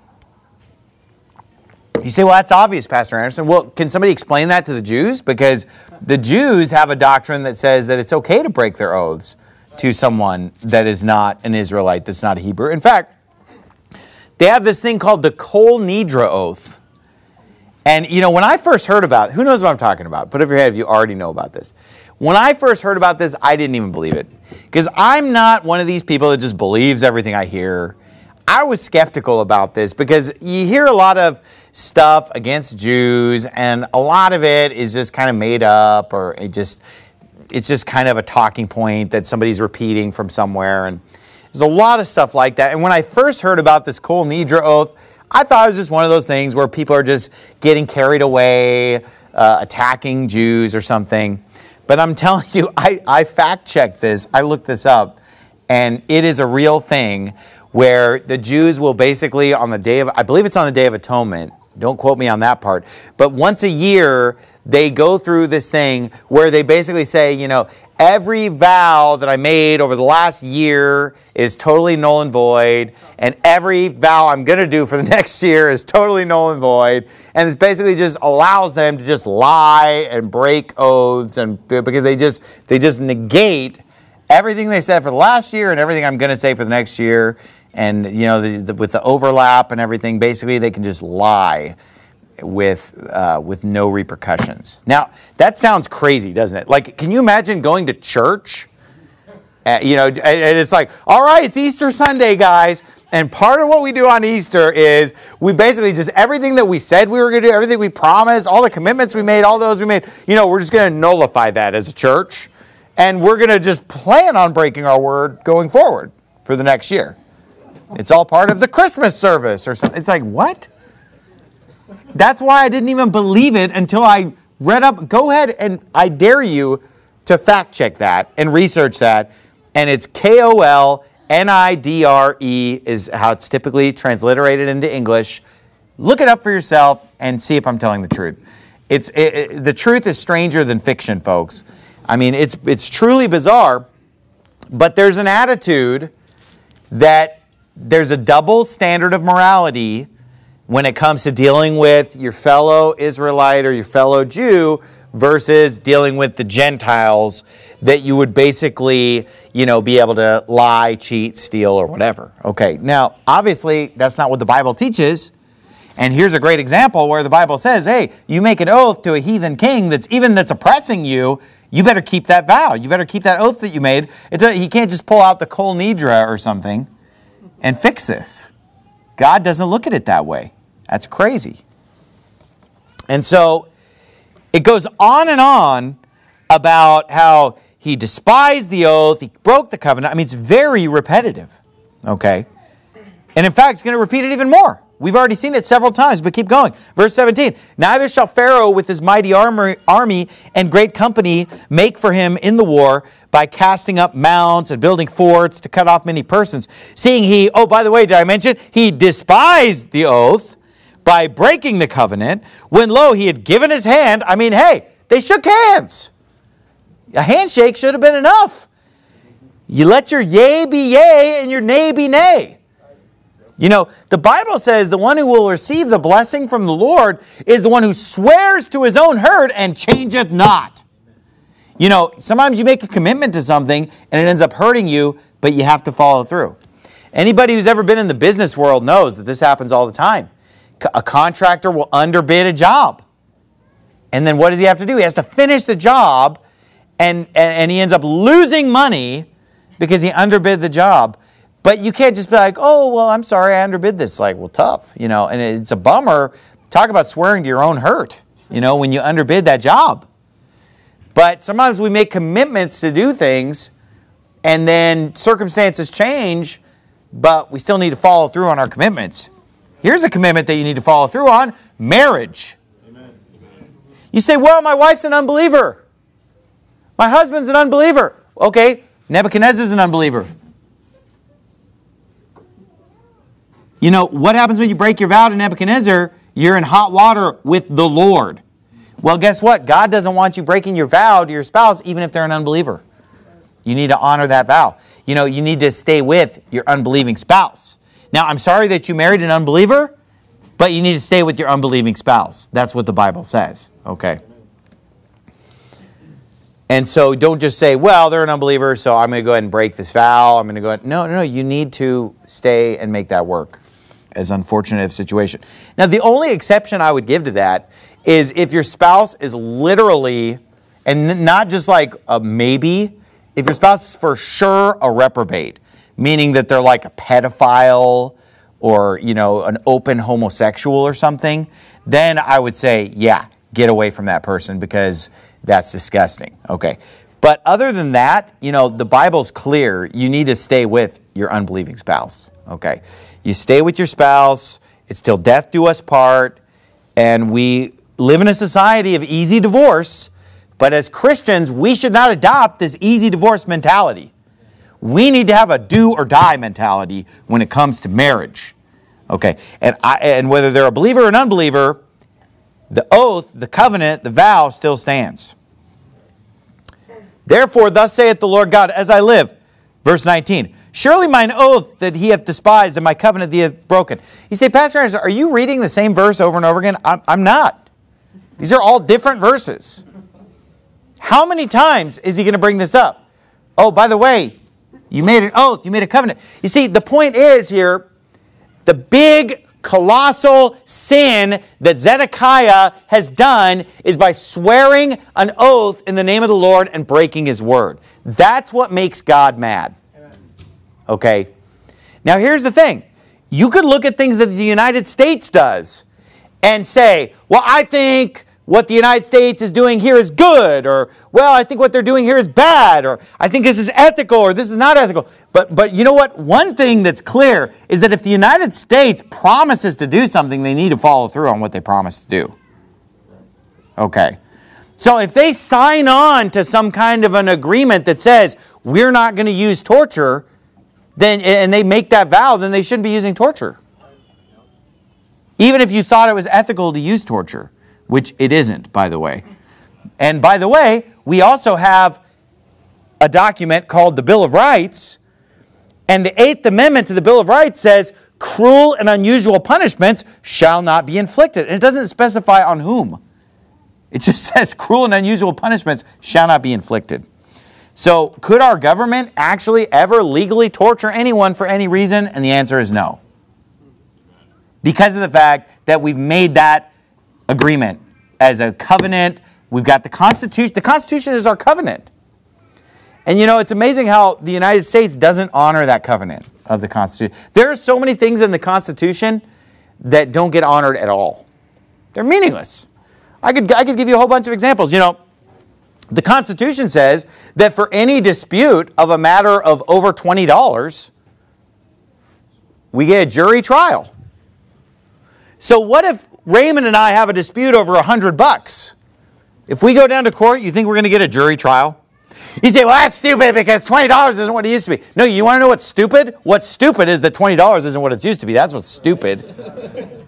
You say, well, that's obvious, Pastor Anderson. Well, can somebody explain that to the Jews? Because the Jews have a doctrine that says that it's okay to break their oaths to someone that is not an Israelite, that's not a Hebrew. In fact, they have this thing called the Kol Nidre oath. And, you know, when I first heard about it, who knows what I'm talking about? Put up your hand if you already know about this. When I first heard about this, I didn't even believe it. Because I'm not one of these people that just believes everything I hear. I was skeptical about this because you hear a lot of stuff against Jews, and a lot of it is just kind of made up, or it just it's just kind of a talking point that somebody's repeating from somewhere. And there's a lot of stuff like that. And when I first heard about this Kol Nidre oath, I thought it was just one of those things where people are just getting carried away, uh, attacking Jews or something. But I'm telling you, I, I fact-checked this. I looked this up, and it is a real thing where the Jews will basically on the day of, I believe it's on the Day of Atonement, don't quote me on that part, but once a year they go through this thing where they basically say, you know, every vow that I made over the last year is totally null and void, and every vow I'm going to do for the next year is totally null and void, and this basically just allows them to just lie and break oaths, and because they just they just negate everything they said for the last year and everything I'm going to say for the next year. And, you know, the, the, with the overlap and everything, basically they can just lie with uh, with no repercussions. Now, that sounds crazy, doesn't it? Like, can you imagine going to church? Uh, you know, and, and it's like, all right, it's Easter Sunday, guys. And part of what we do on Easter is we basically just everything that we said we were going to do, everything we promised, all the commitments we made, all those we made, you know, we're just going to nullify that as a church. And we're going to just plan on breaking our word going forward for the next year. It's all part of the Christmas service or something. It's like, what? That's why I didn't even believe it until I read up. Go ahead and I dare you to fact check that and research that. And it's K O L N I D R E is how it's typically transliterated into English. Look it up for yourself and see if I'm telling the truth. It's it, it, the truth is stranger than fiction, folks. I mean, it's it's truly bizarre, but there's an attitude that there's a double standard of morality when it comes to dealing with your fellow Israelite or your fellow Jew versus dealing with the Gentiles that you would basically, you know, be able to lie, cheat, steal, or whatever. Okay, now, obviously, that's not what the Bible teaches. And here's a great example where the Bible says, hey, you make an oath to a heathen king that's even that's oppressing you, you better keep that vow. You better keep that oath that you made. It, he can't just pull out the Kol Nidre or something and fix this. God doesn't look at it that way. That's crazy. And so it goes on and on about how he despised the oath, he broke the covenant. I mean, it's very repetitive, okay? And in fact, it's going to repeat it even more. We've already seen it several times, but keep going. Verse seventeen, neither shall Pharaoh with his mighty army and great company make for him in the war by casting up mounts and building forts to cut off many persons. Seeing he, oh, by the way, did I mention, he despised the oath by breaking the covenant, when lo, he had given his hand. I mean, hey, they shook hands. A handshake should have been enough. You let your yea be yea and your nay be nay. You know, the Bible says the one who will receive the blessing from the Lord is the one who swears to his own hurt and changeth not. You know, sometimes you make a commitment to something and it ends up hurting you, but you have to follow through. Anybody who's ever been in the business world knows that this happens all the time. A contractor will underbid a job. And then what does he have to do? He has to finish the job, and, and, and he ends up losing money because he underbid the job. But you can't just be like, oh, well, I'm sorry, I underbid this. Like, well, tough, you know, and it's a bummer. Talk about swearing to your own hurt, you know, when you underbid that job. But sometimes we make commitments to do things, and then circumstances change, but we still need to follow through on our commitments. Here's a commitment that you need to follow through on, marriage. Amen. You say, well, my wife's an unbeliever. My husband's an unbeliever. Okay, Nebuchadnezzar's an unbeliever. You know, what happens when you break your vow to Nebuchadnezzar? You're in hot water with the Lord. Well, guess what? God doesn't want you breaking your vow to your spouse, even if they're an unbeliever. You need to honor that vow. You know, you need to stay with your unbelieving spouse. Now, I'm sorry that you married an unbeliever, but you need to stay with your unbelieving spouse. That's what the Bible says. Okay. And so don't just say, well, they're an unbeliever, so I'm going to go ahead and break this vow. I'm going to go ahead. No, no, no. You need to stay and make that work, as unfortunate of a situation. Now, the only exception I would give to that is if your spouse is literally, and not just like a maybe, if your spouse is for sure a reprobate, meaning that they're like a pedophile or, you know, an open homosexual or something, then I would say, yeah, get away from that person because that's disgusting. Okay. But other than that, you know, the Bible's clear. You need to stay with your unbelieving spouse. Okay. You stay with your spouse. It's till death do us part. And we live in a society of easy divorce. But as Christians, we should not adopt this easy divorce mentality. We need to have a do or die mentality when it comes to marriage. Okay. And, I, and whether they're a believer or an unbeliever, the oath, the covenant, the vow still stands. Therefore, thus saith the Lord God, as I live. Verse nineteen. Surely mine oath that he hath despised and my covenant that he hath broken. You say, Pastor Anderson, are you reading the same verse over and over again? I'm, I'm not. These are all different verses. How many times is he going to bring this up? Oh, by the way, you made an oath, you made a covenant. You see, the point is here, the big colossal sin that Zedekiah has done is by swearing an oath in the name of the Lord and breaking his word. That's what makes God mad. Okay? Now here's the thing. You could look at things that the United States does and say, well, I think what the United States is doing here is good, or, well, I think what they're doing here is bad, or I think this is ethical, or this is not ethical. But, but you know what? One thing that's clear is that if the United States promises to do something, they need to follow through on what they promise to do. Okay. So if they sign on to some kind of an agreement that says, we're not going to use torture, then, and they make that vow, then they shouldn't be using torture. Even if you thought it was ethical to use torture. Which it isn't, by the way. And by the way, we also have a document called the Bill of Rights. And the Eighth Amendment to the Bill of Rights says, cruel and unusual punishments shall not be inflicted. And it doesn't specify on whom. It just says cruel and unusual punishments shall not be inflicted. So could our government actually ever legally torture anyone for any reason? And the answer is no. Because of the fact that we've made that agreement as a covenant. We've got the Constitution. The Constitution is our covenant. And you know, it's amazing how the United States doesn't honor that covenant of the Constitution. There are so many things in the Constitution that don't get honored at all. They're meaningless. I could, I could give you a whole bunch of examples. You know, the Constitution says that for any dispute of a matter of over twenty dollars, we get a jury trial. So what if Raymond and I have a dispute over a hundred bucks? If we go down to court, you think we're going to get a jury trial? You say, well, that's stupid because twenty dollars isn't what it used to be. No, you want to know what's stupid? What's stupid is that twenty dollars isn't what it used to be. That's what's stupid.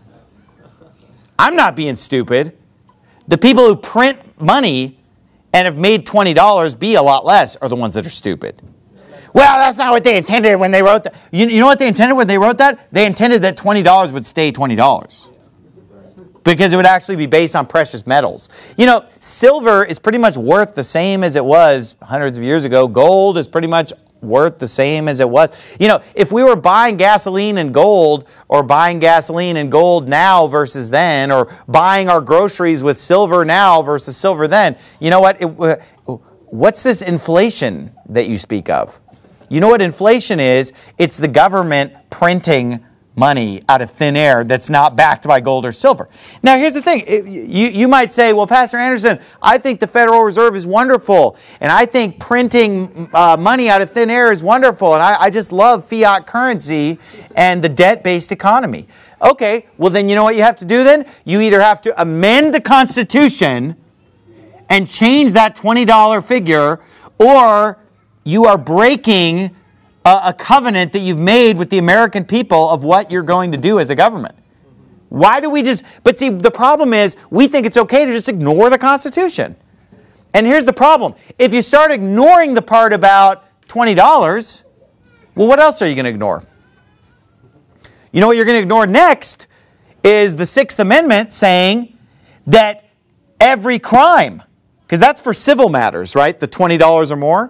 I'm not being stupid. The people who print money and have made twenty dollars be a lot less are the ones that are stupid. Well, that's not what they intended when they wrote that. You, you know what they intended when they wrote that? They intended that twenty dollars would stay twenty dollars. Because it would actually be based on precious metals. You know, silver is pretty much worth the same as it was hundreds of years ago. Gold is pretty much worth the same as it was. You know, if we were buying gasoline in gold, or buying gasoline in gold now versus then, or buying our groceries with silver now versus silver then, you know what? It, what's this inflation that you speak of? You know what inflation is? It's the government printing money out of thin air that's not backed by gold or silver. Now, here's the thing. You, you might say, well, Pastor Anderson, I think the Federal Reserve is wonderful, and I think printing uh, money out of thin air is wonderful, and I, I just love fiat currency and the debt-based economy. Okay, well, then you know what you have to do then? You either have to amend the Constitution and change that twenty dollar figure, or you are breaking a, a covenant that you've made with the American people of what you're going to do as a government. Why do we just... But see, the problem is we think it's okay to just ignore the Constitution. And here's the problem. If you start ignoring the part about twenty dollars, well, what else are you going to ignore? You know what you're going to ignore next is the Sixth Amendment saying that every crime, because that's for civil matters, right? The twenty dollars or more.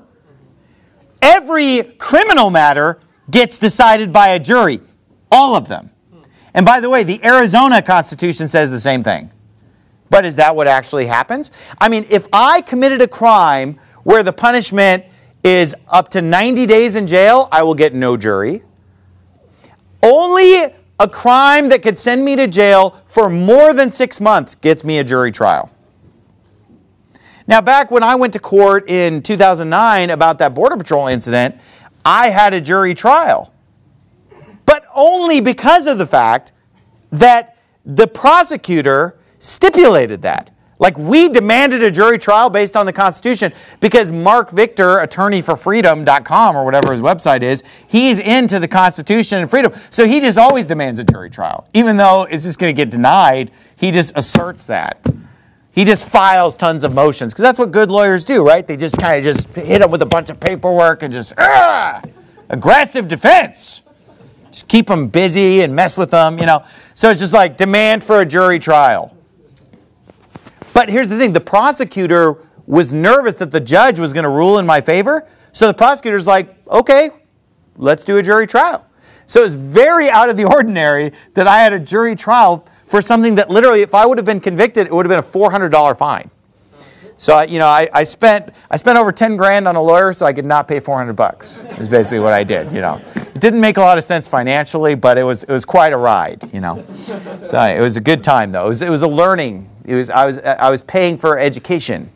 Every criminal matter gets decided by a jury. All of them. And by the way, the Arizona Constitution says the same thing. But is that what actually happens? I mean, if I committed a crime where the punishment is up to ninety days in jail, I will get no jury. Only a crime that could send me to jail for more than six months gets me a jury trial. Now, back when I went to court in two thousand nine about that Border Patrol incident, I had a jury trial. But only because of the fact that the prosecutor stipulated that. Like, we demanded a jury trial based on the Constitution because Mark Victor, attorney for freedom dot com or whatever his website is, he's into the Constitution and freedom. So he just always demands a jury trial. Even though it's just going to get denied, he just asserts that. He just files tons of motions because that's what good lawyers do, right? They just kind of just hit them with a bunch of paperwork and just, ah, aggressive defense. Just keep them busy and mess with them, you know. So it's just like demand for a jury trial. But here's the thing. The prosecutor was nervous that the judge was going to rule in my favor. So the prosecutor's like, okay, let's do a jury trial. So it's very out of the ordinary that I had a jury trial for something that literally, if I would have been convicted, it would have been a four hundred dollars fine. So, you know, I, I spent I spent over ten grand on a lawyer so I could not pay four hundred bucks. Is basically what I did, you know. It didn't make a lot of sense financially, but it was it was quite a ride, you know. So it was a good time though. It was it was a learning. It was I was I was paying for education.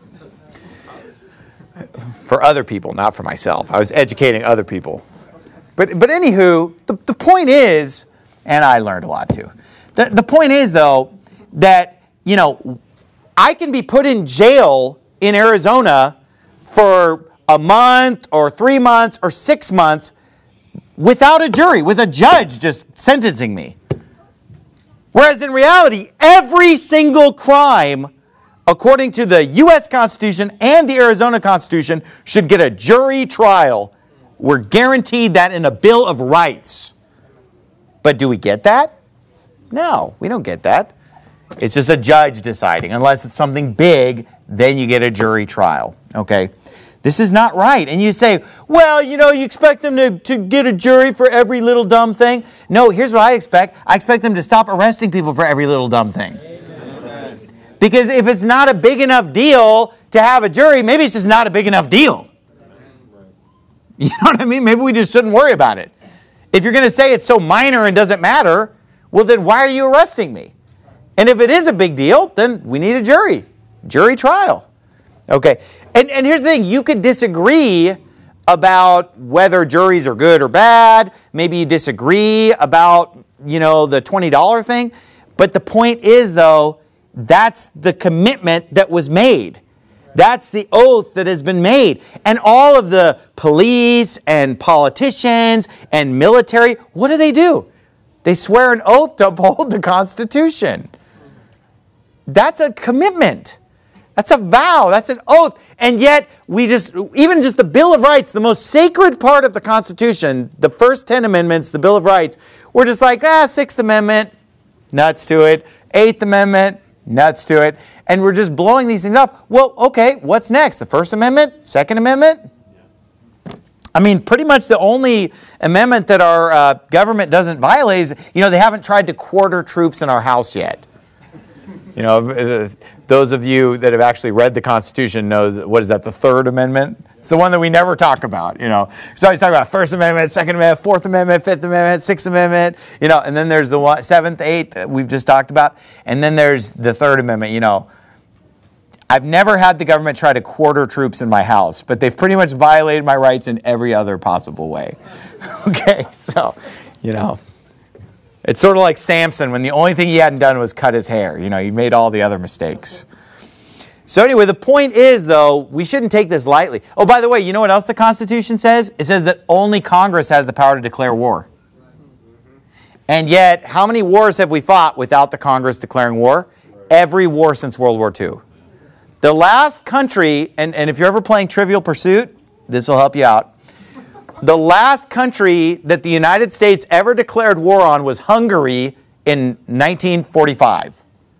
For other people, not for myself. I was educating other people. But but anywho, the, the point is, and I learned a lot too. The, the point is, though, that, you know, I can be put in jail in Arizona for a month or three months or six months without a jury, with a judge just sentencing me. Whereas in reality, every single crime, according to the U S Constitution and the Arizona Constitution, should get a jury trial. We're guaranteed that in a Bill of Rights. But do we get that? No, we don't get that. It's just a judge deciding. Unless it's something big, then you get a jury trial. Okay? This is not right. And you say, well, you know, you expect them to, to get a jury for every little dumb thing. No, here's what I expect. I expect them to stop arresting people for every little dumb thing. Amen. Because if it's not a big enough deal to have a jury, maybe it's just not a big enough deal. You know what I mean? Maybe we just shouldn't worry about it. If you're going to say it's so minor and doesn't matter, well, then why are you arresting me? And if it is a big deal, then we need a jury. Jury trial. Okay. And, and here's the thing. You could disagree about whether juries are good or bad. Maybe you disagree about, you know, the twenty dollar thing. But the point is, though, that's the commitment that was made. That's the oath that has been made. And all of the police and politicians and military, what do they do? They swear an oath to uphold the Constitution. That's a commitment. That's a vow. That's an oath. And yet, we just, even just the Bill of Rights, the most sacred part of the Constitution, the first ten amendments, the Bill of Rights, we're just like, ah, Sixth Amendment, nuts to it. Eighth Amendment, nuts to it. And we're just blowing these things up. Well, okay, what's next? The First Amendment? Second Amendment? I mean, pretty much the only amendment that our uh, government doesn't violate is, you know, they haven't tried to quarter troops in our house yet. You know, those of you that have actually read the Constitution know, that, what is that, the Third Amendment? It's the one that we never talk about, you know. So always talk about First Amendment, Second Amendment, Fourth Amendment, Fifth Amendment, Sixth Amendment, you know, and then there's the one, Seventh, Eighth that we've just talked about, and then there's the Third Amendment, you know. I've never had the government try to quarter troops in my house, but they've pretty much violated my rights in every other possible way. Okay, so, you know, it's sort of like Samson when the only thing he hadn't done was cut his hair. You know, he made all the other mistakes. So anyway, the point is, though, we shouldn't take this lightly. Oh, by the way, you know what else the Constitution says? It says that only Congress has the power to declare war. And yet, how many wars have we fought without the Congress declaring war? Every war since World War Two. The last country, and, and if you're ever playing Trivial Pursuit, this will help you out. The last country that the United States ever declared war on was Hungary in nineteen forty-five.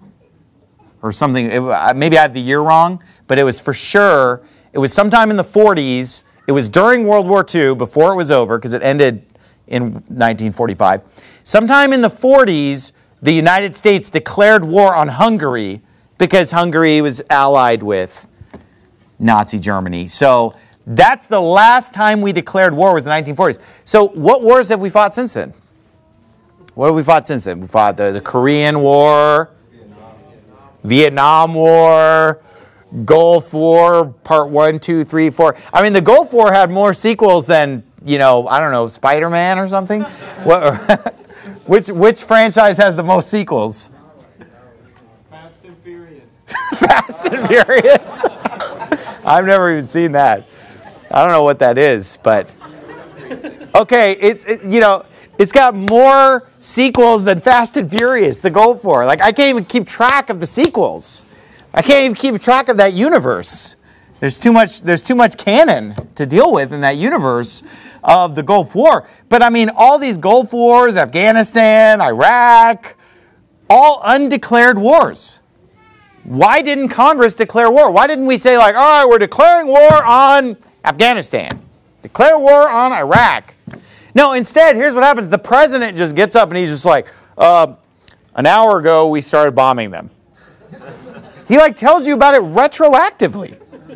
Or something, it, maybe I have the year wrong, but it was for sure, it was sometime in the forties. It was during World War Two, before it was over, because it ended in nineteen forty-five. Sometime in the forties, the United States declared war on Hungary because Hungary was allied with Nazi Germany. So that's the last time we declared war was the nineteen forties. So what wars have we fought since then? What have we fought since then? We fought the, the Korean War, Vietnam War, Gulf War, part one, two, three, four. I mean, the Gulf War had more sequels than, you know, I don't know, Spider-Man or something. What, which which franchise has the most sequels? Fast and Furious. Fast and Furious. I've never even seen that. I don't know what that is, but okay, it's it, you know, it's got more sequels than Fast and Furious, the Gulf War. Like, I can't even keep track of the sequels. I can't even keep track of that universe. There's too much, there's too much canon to deal with in that universe of the Gulf War. But I mean, all these Gulf Wars, Afghanistan, Iraq, all undeclared wars. Why didn't Congress declare war? Why didn't we say, like, all right, we're declaring war on Afghanistan. Declare war on Iraq. No, instead, here's what happens. The president just gets up and he's just like, uh, an hour ago we started bombing them. He like tells you about it retroactively.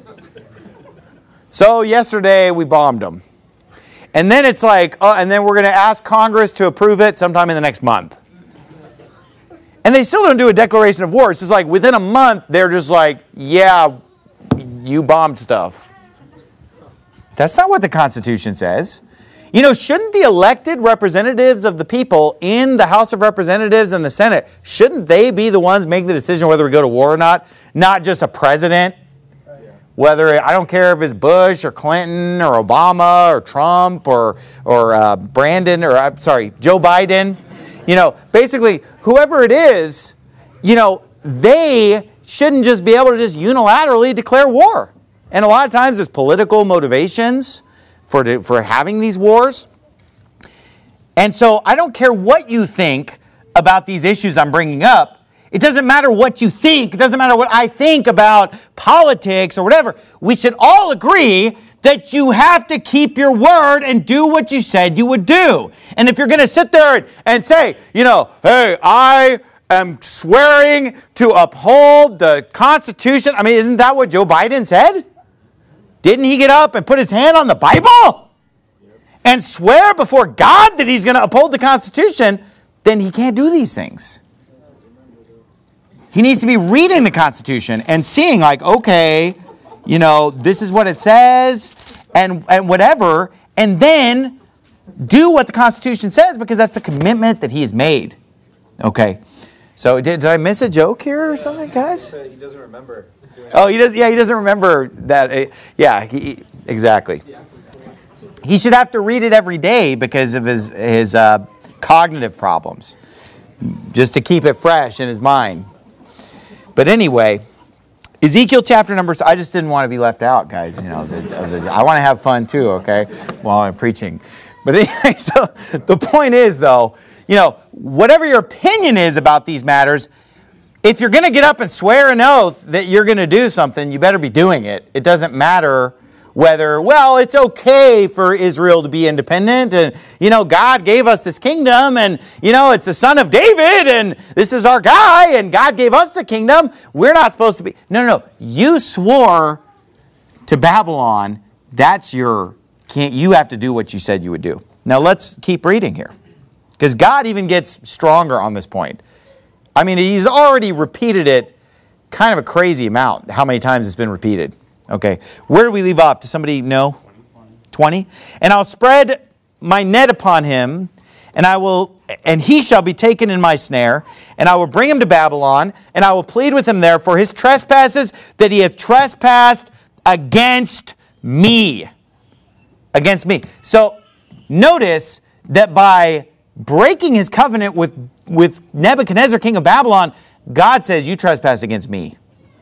So yesterday we bombed them. And then it's like, uh, and then we're going to ask Congress to approve it sometime in the next month. And they still don't do a declaration of war. It's just like within a month, they're just like, yeah, you bombed stuff. That's not what the Constitution says. You know, shouldn't the elected representatives of the people in the House of Representatives and the Senate, shouldn't they be the ones making the decision whether we go to war or not? Not just a president. Whether, I don't care if it's Bush or Clinton or Obama or Trump or, or uh, Brandon or, I'm sorry, Joe Biden. You know, basically, whoever it is, you know, they shouldn't just be able to just unilaterally declare war. And a lot of times there's political motivations for, the, for having these wars. And so I don't care what you think about these issues I'm bringing up. It doesn't matter what you think. It doesn't matter what I think about politics or whatever. We should all agree that you have to keep your word and do what you said you would do. And if you're going to sit there and, and say, you know, hey, I am swearing to uphold the Constitution. I mean, isn't that what Joe Biden said? Didn't he get up and put his hand on the Bible and swear before God that he's going to uphold the Constitution? Then he can't do these things. He needs to be reading the Constitution and seeing like, okay, you know, this is what it says and, and whatever, and then do what the Constitution says because that's the commitment that he has made. Okay. So did, did I miss a joke here or something, guys? He doesn't remember. Oh, he does. Yeah, he doesn't remember that. Uh, yeah, he, exactly. He should have to read it every day because of his, his uh, cognitive problems, just to keep it fresh in his mind. But anyway, Ezekiel chapter number, I just didn't want to be left out, guys. You know, the, the, I want to have fun too, okay, while I'm preaching. But anyway, so the point is, though, you know, whatever your opinion is about these matters, if you're going to get up and swear an oath that you're going to do something, you better be doing it. It doesn't matter whether, well, it's okay for Israel to be independent and, you know, God gave us this kingdom and, you know, it's the son of David and this is our guy and God gave us the kingdom. We're not supposed to be. No, no, no. You swore to Babylon. That's your, can't, you have to do what you said you would do. Now let's keep reading here because God even gets stronger on this point. I mean, he's already repeated it kind of a crazy amount, how many times it's been repeated. Okay, where do we leave off? Does somebody know? twenty. And I'll spread my net upon him, and I will, and he shall be taken in my snare, and I will bring him to Babylon, and I will plead with him there for his trespasses that he hath trespassed against me. Against me. So notice that by breaking his covenant with, with Nebuchadnezzar, king of Babylon, God says, you trespass against me.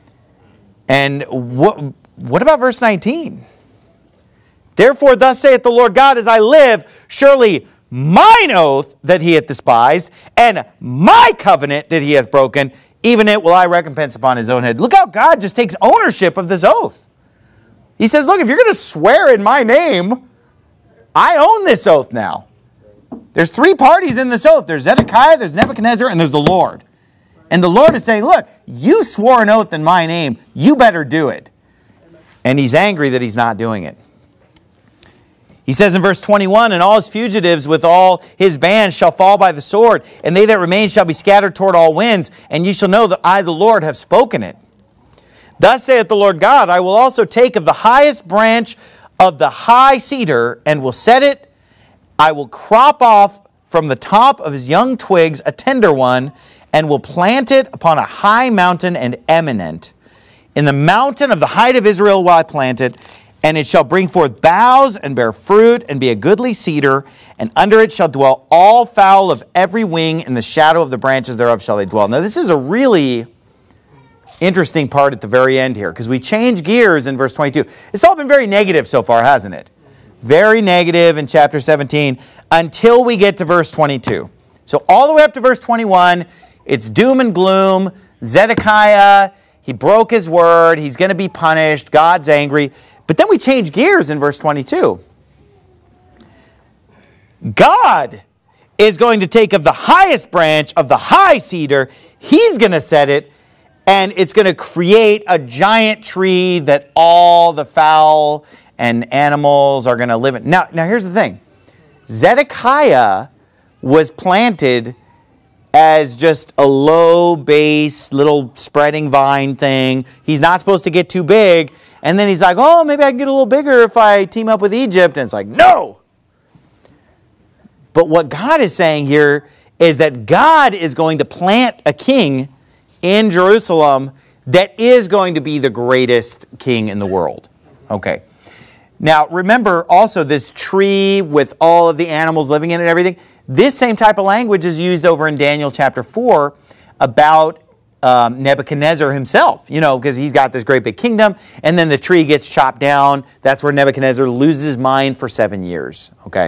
And what, what about verse nineteen? Therefore, thus saith the Lord God, as I live, surely mine oath that he hath despised, and my covenant that he hath broken, even it will I recompense upon his own head. Look how God just takes ownership of this oath. He says, look, if you're going to swear in my name, I own this oath now. There's three parties in this oath. There's Zedekiah, there's Nebuchadnezzar, and there's the Lord. And the Lord is saying, look, you swore an oath in my name. You better do it. And he's angry that he's not doing it. He says in verse twenty-one, and all his fugitives with all his bands shall fall by the sword, and they that remain shall be scattered toward all winds, and ye shall know that I, the Lord, have spoken it. Thus saith the Lord God, I will also take of the highest branch of the high cedar, and will set it, I will crop off from the top of his young twigs a tender one, and will plant it upon a high mountain and eminent. In the mountain of the height of Israel will I plant it, and it shall bring forth boughs and bear fruit and be a goodly cedar, and under it shall dwell all fowl of every wing, in the shadow of the branches thereof shall they dwell. Now this is a really interesting part at the very end here, because we change gears in verse twenty-two. It's all been very negative so far, hasn't it? Very negative in chapter seventeen, until we get to verse twenty-two. So all the way up to verse twenty-one, it's doom and gloom. Zedekiah, he broke his word. He's going to be punished. God's angry. But then we change gears in verse twenty-two. God is going to take of the highest branch of the high cedar. He's going to set it, and it's going to create a giant tree that all the fowl and animals are going to live in. Now, now here's the thing. Zedekiah was planted as just a low base, little spreading vine thing. He's not supposed to get too big. And then he's like, oh, maybe I can get a little bigger if I team up with Egypt. And it's like, no. But what God is saying here is that God is going to plant a king in Jerusalem that is going to be the greatest king in the world. Okay. Now, remember also this tree with all of the animals living in it and everything. This same type of language is used over in Daniel chapter four about Um, Nebuchadnezzar himself, you know, because he's got this great big kingdom, and then the tree gets chopped down. That's where Nebuchadnezzar loses his mind for seven years, okay?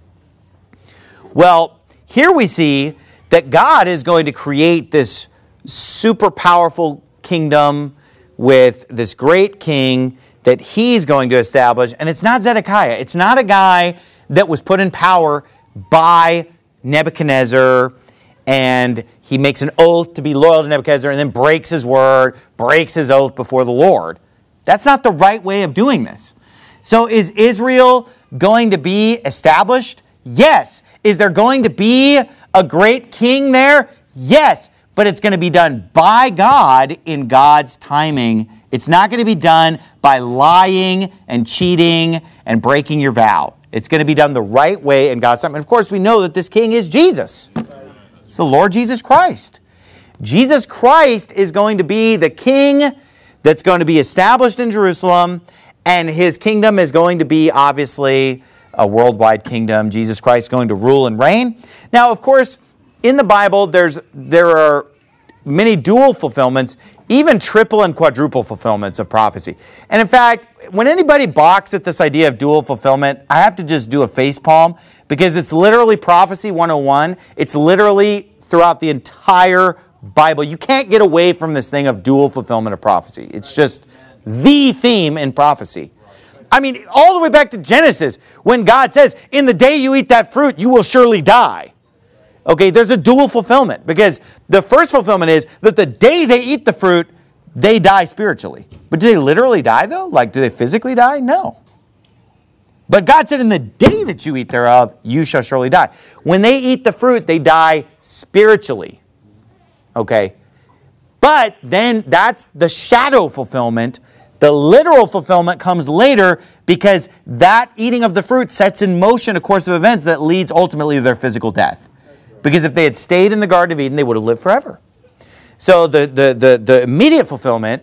Well, here we see that God is going to create this super powerful kingdom with this great king that he's going to establish, and it's not Zedekiah. It's not a guy that was put in power by Nebuchadnezzar, and he makes an oath to be loyal to Nebuchadnezzar and then breaks his word, breaks his oath before the Lord. That's not the right way of doing this. So is Israel going to be established? Yes. Is there going to be a great king there? Yes. But it's going to be done by God in God's timing. It's not going to be done by lying and cheating and breaking your vow. It's going to be done the right way in God's time. And of course, we know that this king is Jesus. It's the Lord Jesus Christ. Jesus Christ is going to be the king that's going to be established in Jerusalem, and his kingdom is going to be obviously a worldwide kingdom. Jesus Christ is going to rule and reign. Now, of course, in the Bible, there's there are many dual fulfillments, even triple and quadruple fulfillments of prophecy. And in fact, when anybody balks at this idea of dual fulfillment, I have to just do a face palm, because it's literally prophecy one oh one. It's literally throughout the entire Bible. You can't get away from this thing of dual fulfillment of prophecy. It's just the theme in prophecy. I mean, all the way back to Genesis, when God says, in the day you eat that fruit, you will surely die. Okay, there's a dual fulfillment, because the first fulfillment is that the day they eat the fruit, they die spiritually. But do they literally die, though? Like, do they physically die? No. But God said, in the day that you eat thereof, you shall surely die. When they eat the fruit, they die spiritually. Okay? But then that's the shadow fulfillment. The literal fulfillment comes later, because that eating of the fruit sets in motion a course of events that leads ultimately to their physical death. Because if they had stayed in the Garden of Eden, they would have lived forever. So the, the, the, the immediate fulfillment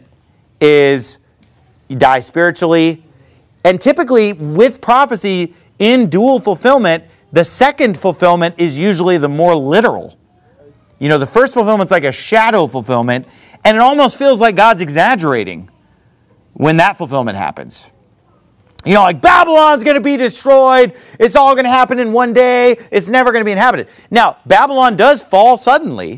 is you die spiritually. And typically, with prophecy, in dual fulfillment, the second fulfillment is usually the more literal. You know, the first fulfillment's like a shadow fulfillment, and it almost feels like God's exaggerating when that fulfillment happens. You know, like Babylon's going to be destroyed. It's all going to happen in one day. It's never going to be inhabited. Now, Babylon does fall suddenly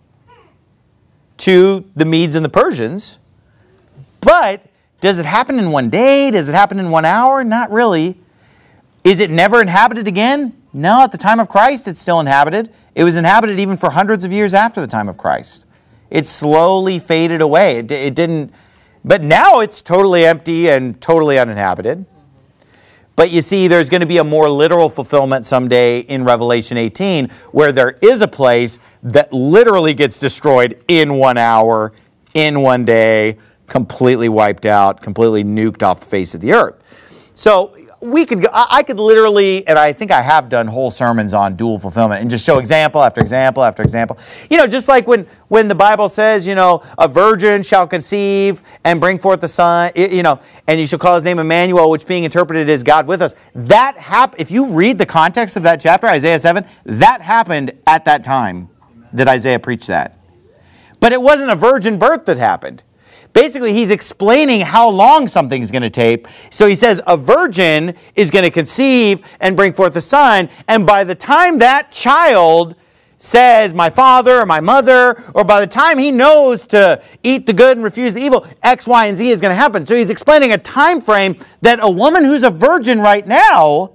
to the Medes and the Persians, but does it happen in one day? Does it happen in one hour? Not really. Is it never inhabited again? No, at the time of Christ, it's still inhabited. It was inhabited even for hundreds of years after the time of Christ. It slowly faded away. It, it didn't, but now it's totally empty and totally uninhabited. But you see, there's going to be a more literal fulfillment someday in Revelation eighteen, where there is a place that literally gets destroyed in one hour, in one day, completely wiped out, completely nuked off the face of the earth. So we could, go, I could literally, and I think I have done whole sermons on dual fulfillment and just show example after example after example. You know, just like when, when the Bible says, you know, a virgin shall conceive and bring forth the son, you know, and you shall call his name Emmanuel, which being interpreted is God with us. That happened, if you read the context of that chapter, Isaiah seven, that happened at that time that Isaiah preached that. But it wasn't a virgin birth that happened. Basically, he's explaining how long something's going to take. So he says a virgin is going to conceive and bring forth a son. And by the time that child says, my father or my mother, or by the time he knows to eat the good and refuse the evil, X, Y, and Z is going to happen. So he's explaining a time frame that a woman who's a virgin right now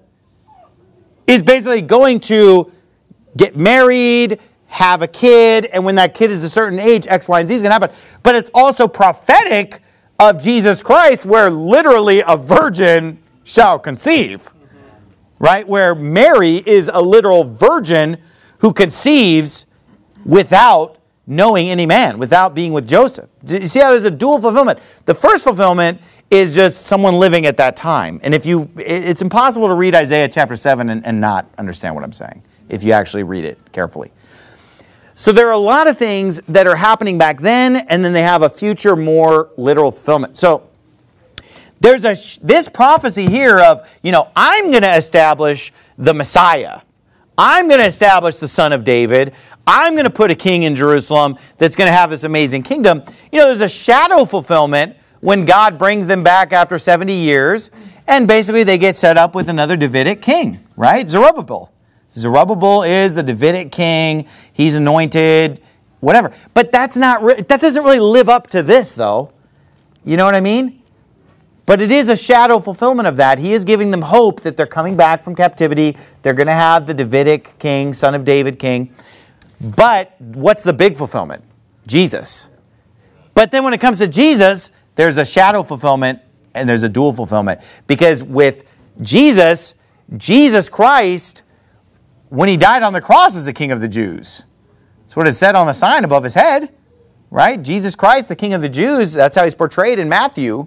is basically going to get married, have a kid, and when that kid is a certain age, X, Y, and Z is going to happen. But it's also prophetic of Jesus Christ, where literally a virgin shall conceive, right? Where Mary is a literal virgin who conceives without knowing any man, without being with Joseph. Do you see how there's a dual fulfillment? The first fulfillment is just someone living at that time. And if you, it's impossible to read Isaiah chapter seven and, and not understand what I'm saying, if you actually read it carefully. So there are a lot of things that are happening back then, and then they have a future, more literal fulfillment. So there's a this prophecy here of, you know, I'm going to establish the Messiah. I'm going to establish the Son of David. I'm going to put a king in Jerusalem that's going to have this amazing kingdom. You know, there's a shadow fulfillment when God brings them back after seventy years, and basically they get set up with another Davidic king, right? Zerubbabel. Zerubbabel is the Davidic king. He's anointed, whatever. But that's not re- that doesn't really live up to this, though. You know what I mean? But it is a shadow fulfillment of that. He is giving them hope that they're coming back from captivity. They're going to have the Davidic king, son of David king. But what's the big fulfillment? Jesus. But then when it comes to Jesus, there's a shadow fulfillment and there's a dual fulfillment. Because with Jesus, Jesus Christ, when he died on the cross, is the King of the Jews. That's what it said on the sign above his head, right? Jesus Christ, the King of the Jews. That's how he's portrayed in Matthew.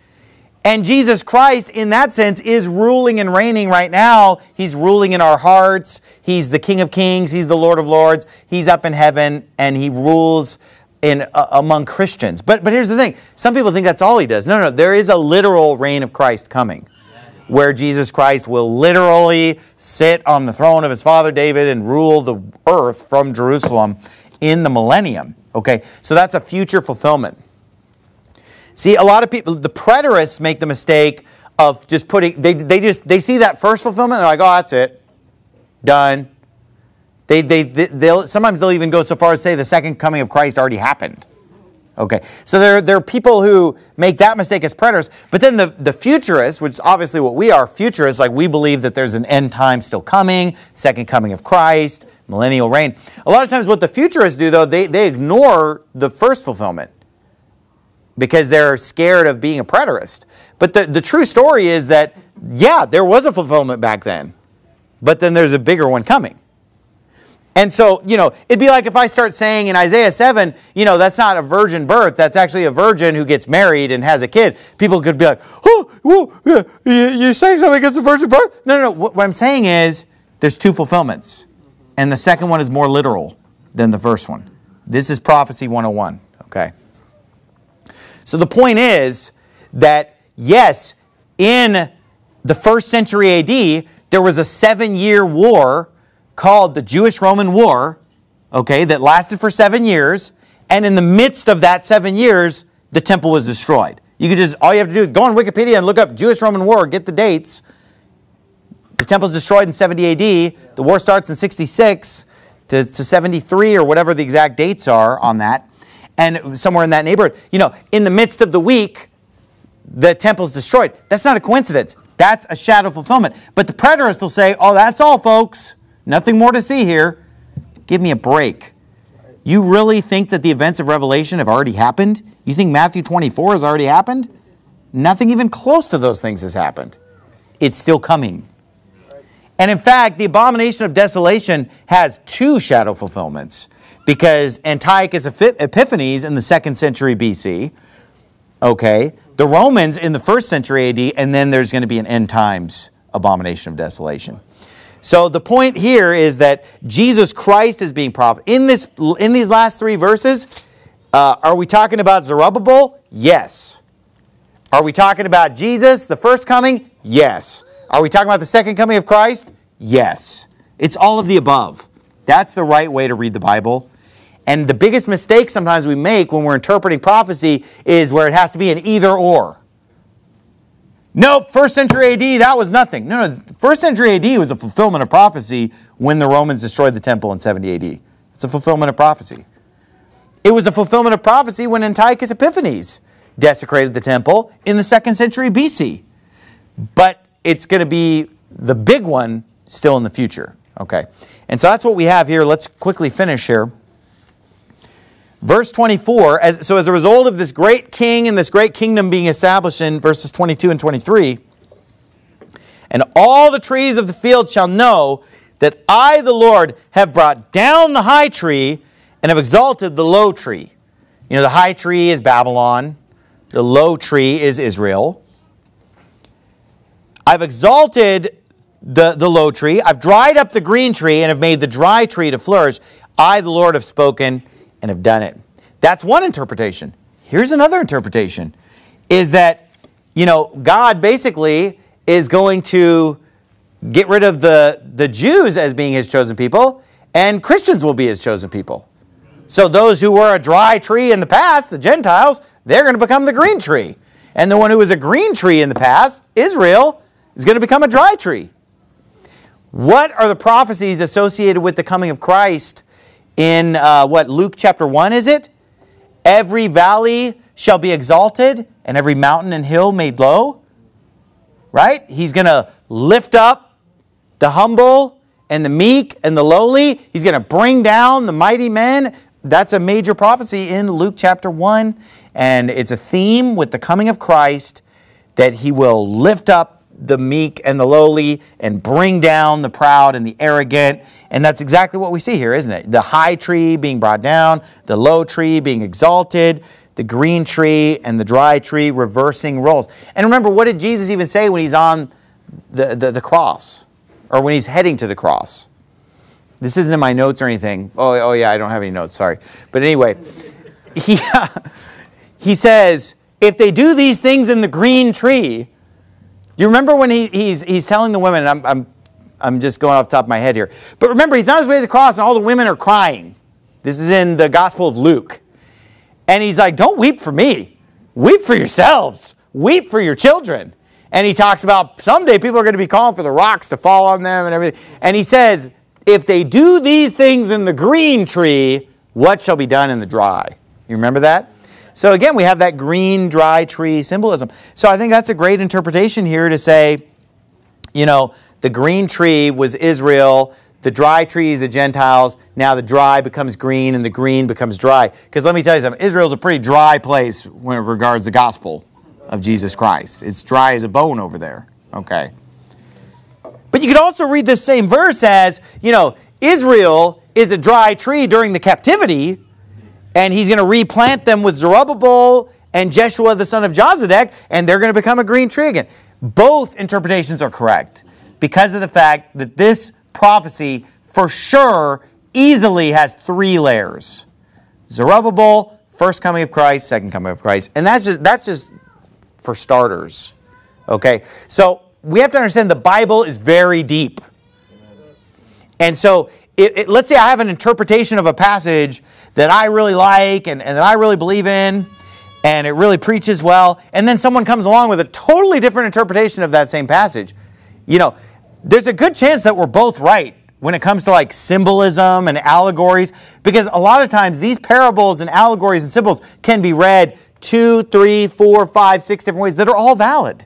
And Jesus Christ, in that sense, is ruling and reigning right now. He's ruling in our hearts. He's the King of Kings. He's the Lord of Lords. He's up in heaven, and he rules in uh, among Christians. But, but here's the thing. Some people think that's all he does. No, no, there is a literal reign of Christ coming, where Jesus Christ will literally sit on the throne of his father David and rule the earth from Jerusalem in the millennium. Okay, so that's a future fulfillment. See, a lot of people, the preterists make the mistake of just putting, they, they just, they see that first fulfillment, and they're like, oh, that's it. Done. They, they, they, they'll, sometimes they'll even go so far as to say the second coming of Christ already happened. Okay, so there, there are people who make that mistake as preterists, but then the, the futurists, which is obviously what we are, futurists, like we believe that there's an end time still coming, second coming of Christ, millennial reign. A lot of times what the futurists do, though, they, they ignore the first fulfillment because they're scared of being a preterist. But the, the true story is that, yeah, there was a fulfillment back then, but then there's a bigger one coming. And so, you know, it'd be like if I start saying in Isaiah seven, you know, that's not a virgin birth. That's actually a virgin who gets married and has a kid. People could be like, oh, whoa, you're saying something against a virgin birth? No, no, no. What I'm saying is there's two fulfillments. And the second one is more literal than the first one. This is prophecy one oh one, okay? So the point is that, yes, in the first century A D, there was a seven-year war called the Jewish-Roman War, okay, that lasted for seven years, and in the midst of that seven years, the temple was destroyed. You could just, all you have to do is go on Wikipedia and look up Jewish-Roman War, get the dates. The temple's destroyed in seventy A D. The war starts in sixty-six to, to seventy-three or whatever the exact dates are on that, and somewhere in that neighborhood. You know, in the midst of the week, the temple's destroyed. That's not a coincidence. That's a shadow fulfillment. But the preterists will say, oh, that's all, folks. Nothing more to see here. Give me a break. You really think that the events of Revelation have already happened? You think Matthew twenty-four has already happened? Nothing even close to those things has happened. it's still coming. And in fact, the abomination of desolation has two shadow fulfillments, because Antiochus Epiphanes in the second century B C, okay, the Romans in the first century A D, and then there's going to be an end times abomination of desolation. So the point here is that Jesus Christ is being prophesied. In this, in these last three verses, uh, are we talking about Zerubbabel? Yes. Are we talking about Jesus, the first coming? Yes. Are we talking about the second coming of Christ? Yes. It's all of the above. That's the right way to read the Bible. And the biggest mistake sometimes we make when we're interpreting prophecy is where it has to be an either or. Nope, first century A D, that was nothing. No, no, first century A D was a fulfillment of prophecy when the Romans destroyed the temple in seventy A D. It's a fulfillment of prophecy. It was a fulfillment of prophecy when Antiochus Epiphanes desecrated the temple in the second century B C. But it's going to be the big one still in the future. Okay, and so that's what we have here. Let's quickly finish here. Verse twenty-four, as, so as a result of this great king and this great kingdom being established in verses twenty-two and twenty-three, and all the trees of the field shall know that I, the Lord, have brought down the high tree and have exalted the low tree. You know, the high tree is Babylon. The low tree is Israel. I've exalted the, the low tree. I've dried up the green tree and have made the dry tree to flourish. I, the Lord, have spoken and have done it. That's one interpretation. Here's another interpretation, is that, you know, God basically is going to get rid of the, the Jews as being his chosen people, and Christians will be his chosen people. So those who were a dry tree in the past, the Gentiles, they're going to become the green tree. And the one who was a green tree in the past, Israel, is going to become a dry tree. What are the prophecies associated with the coming of Christ in, uh, what, Luke chapter one, is it? Every valley shall be exalted, and every mountain and hill made low. Right? He's going to lift up the humble and the meek and the lowly. He's going to bring down the mighty men. That's a major prophecy in Luke chapter one. And it's a theme with the coming of Christ, that he will lift up the meek and the lowly and bring down the proud and the arrogant. And that's exactly what we see here, isn't it? The high tree being brought down, the low tree being exalted, the green tree and the dry tree reversing roles. And remember, what did Jesus even say when he's on the, the, the cross, or when he's heading to the cross? This isn't in my notes or anything. Oh, oh yeah, I don't have any notes, sorry. But anyway, he, he says, if they do these things in the green tree. Do you remember when he, he's, he's telling the women, I'm, I'm, I'm just going off the top of my head here. But remember, he's on his way to the cross and all the women are crying. This is in the Gospel of Luke. And he's like, don't weep for me. Weep for yourselves. Weep for your children. And he talks about someday people are going to be calling for the rocks to fall on them and everything. And he says, if they do these things in the green tree, what shall be done in the dry? You remember that? So again, we have that green, dry tree symbolism. So I think that's a great interpretation here to say, you know, the green tree was Israel, the dry tree is the Gentiles, now the dry becomes green and the green becomes dry. Because let me tell you something, Israel's a pretty dry place when it regards the gospel of Jesus Christ. It's dry as a bone over there, okay? But you could also read this same verse as, you know, Israel is a dry tree during the captivity, and he's going to replant them with Zerubbabel and Jeshua the son of Jozadak, and they're going to become a green tree again. Both interpretations are correct because of the fact that this prophecy for sure easily has three layers. Zerubbabel, first coming of Christ, second coming of Christ. And that's just, that's just for starters. Okay? So we have to understand the Bible is very deep. And so it, it, let's say I have an interpretation of a passage that I really like and, and that I really believe in, and it really preaches well, and then someone comes along with a totally different interpretation of that same passage. You know, there's a good chance that we're both right when it comes to like symbolism and allegories, because a lot of times these parables and allegories and symbols can be read two, three, four, five, six different ways that are all valid.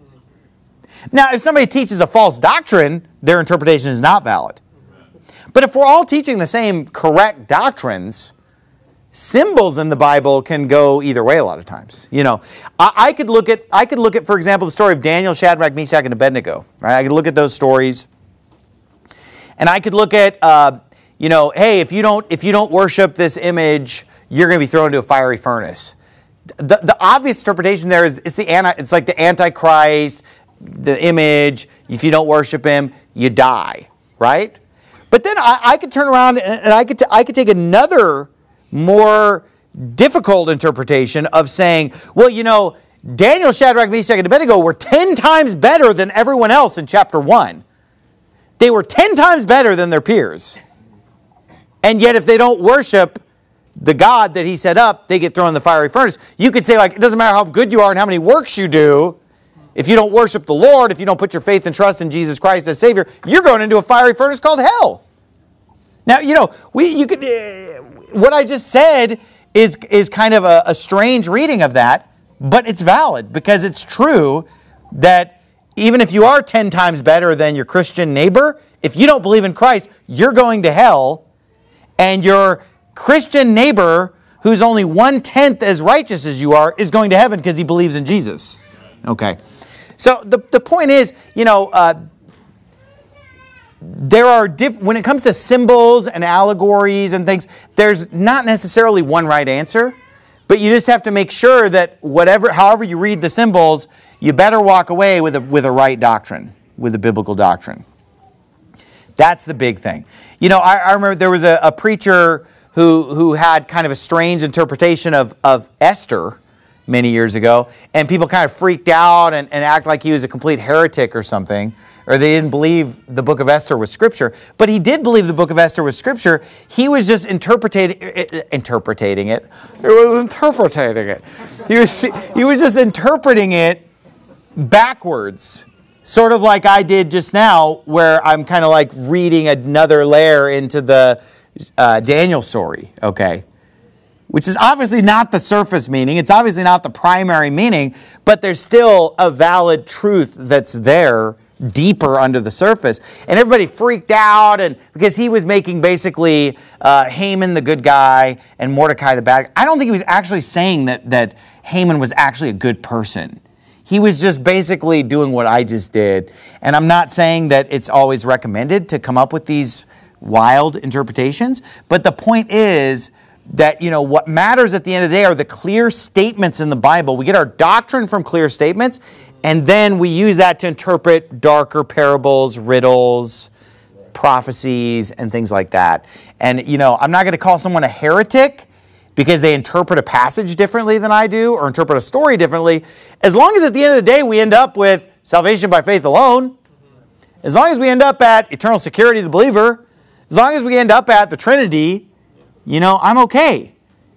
Now, if somebody teaches a false doctrine, their interpretation is not valid. But if we're all teaching the same correct doctrines, symbols in the Bible can go either way a lot of times. You know, I, I could look at, I could look at, for example, the story of Daniel, Shadrach, Meshach, and Abednego. Right? I could look at those stories, and I could look at, uh, you know, hey, if you don't, if you don't worship this image, you're going to be thrown into a fiery furnace. The, the obvious interpretation there is it's the anti, it's like the Antichrist, the image. If you don't worship him, you die, right? But then I, I could turn around and, and I could t- I could take another more difficult interpretation of saying, well, you know, Daniel, Shadrach, Meshach, and Abednego were ten times better than everyone else in chapter one. They were ten times better than their peers. And yet if they don't worship the God that he set up, they get thrown in the fiery furnace. You could say, like, it doesn't matter how good you are and how many works you do. If you don't worship the Lord, if you don't put your faith and trust in Jesus Christ as Savior, you're going into a fiery furnace called hell. Now, you know, we you could uh, what I just said is is kind of a, a strange reading of that, but it's valid because it's true that even if you are ten times better than your Christian neighbor, if you don't believe in Christ, you're going to hell, and your Christian neighbor who's only one-tenth as righteous as you are is going to heaven because he believes in Jesus. Okay. So the, the point is, you know, uh, there are, diff- when it comes to symbols and allegories and things, there's not necessarily one right answer, but you just have to make sure that whatever, however you read the symbols, you better walk away with a, with a right doctrine, with a biblical doctrine. That's the big thing. You know, I, I remember there was a, a preacher who who had kind of a strange interpretation of, of Esther many years ago, and people kind of freaked out and, and act like he was a complete heretic or something, or they didn't believe the book of Esther was Scripture. But he did believe the book of Esther was Scripture. He was just interpreting interpreting it. He was interpreting it. He was he was just interpreting it backwards. Sort of like I did just now, where I'm kind of like reading another layer into the uh, Daniel story, okay? Which is obviously not the surface meaning. It's obviously not the primary meaning, but there's still a valid truth that's there deeper under the surface. And everybody freaked out and because he was making basically uh, Haman the good guy and Mordecai the bad guy. I don't think he was actually saying that, that Haman was actually a good person. He was just basically doing what I just did. And I'm not saying that it's always recommended to come up with these wild interpretations, but the point is that, you know, what matters at the end of the day are the clear statements in the Bible. We get our doctrine from clear statements, and then we use that to interpret darker parables, riddles, prophecies, and things like that. And, you know, I'm not going to call someone a heretic because they interpret a passage differently than I do or interpret a story differently, as long as at the end of the day we end up with salvation by faith alone, as long as we end up at eternal security of the believer, as long as we end up at the Trinity, you know, I'm okay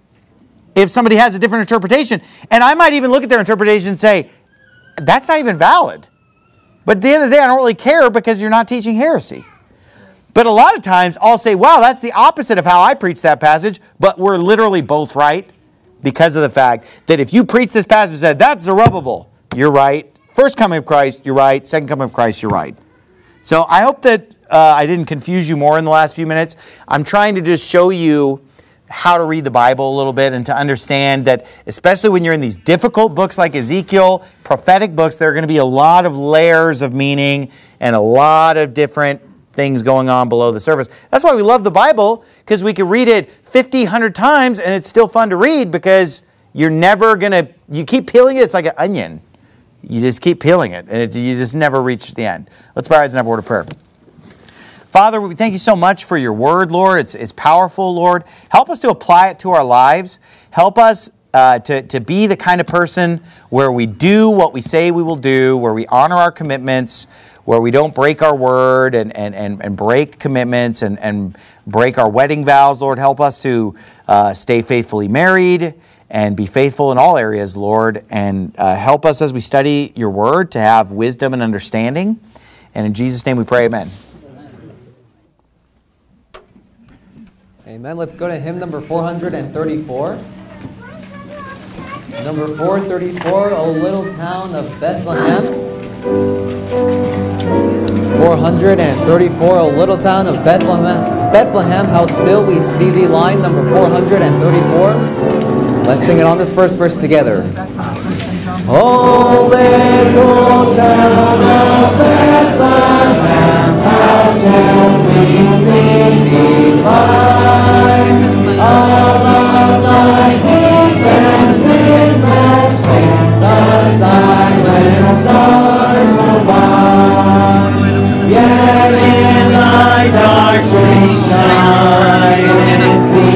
if somebody has a different interpretation. And I might even look at their interpretation and say, that's not even valid. But at the end of the day, I don't really care because you're not teaching heresy. But a lot of times I'll say, wow, that's the opposite of how I preach that passage, but we're literally both right because of the fact that if you preach this passage and said, that's Zerubbabel, you're right. First coming of Christ, you're right. Second coming of Christ, you're right. So I hope that uh, I didn't confuse you more in the last few minutes. I'm trying to just show you how to read the Bible a little bit and to understand that, especially when you're in these difficult books like Ezekiel, prophetic books, there are going to be a lot of layers of meaning and a lot of different things going on below the surface. That's why we love the Bible, because we can read it fifty, one hundred times and it's still fun to read because you're never going to, you keep peeling it, it's like an onion. You just keep peeling it and it, you just never reach the end. Let's bow our heads and have a word of prayer. Father, we thank you so much for your word, Lord. It's, it's powerful, Lord. Help us to apply it to our lives. Help us uh, to, to be the kind of person where we do what we say we will do, where we honor our commitments, where we don't break our word and, and, and, and break commitments and, and break our wedding vows. Lord, help us to uh, stay faithfully married and be faithful in all areas, Lord. And uh, help us as we study your word to have wisdom and understanding. And in Jesus' name we pray, amen. Amen. Let's go to hymn number four hundred thirty-four. Number four thirty-four, O Little Town of Bethlehem. four hundred thirty-four, O Little Town of Bethlehem. Bethlehem, how still we see thee line, number four hundred thirty-four. Let's sing it on this first verse together. Oh, little town of Bethlehem, how still we see thee line, above thy deep and dreamless sleep, the silent stars go by. Yet in thy dark street shine the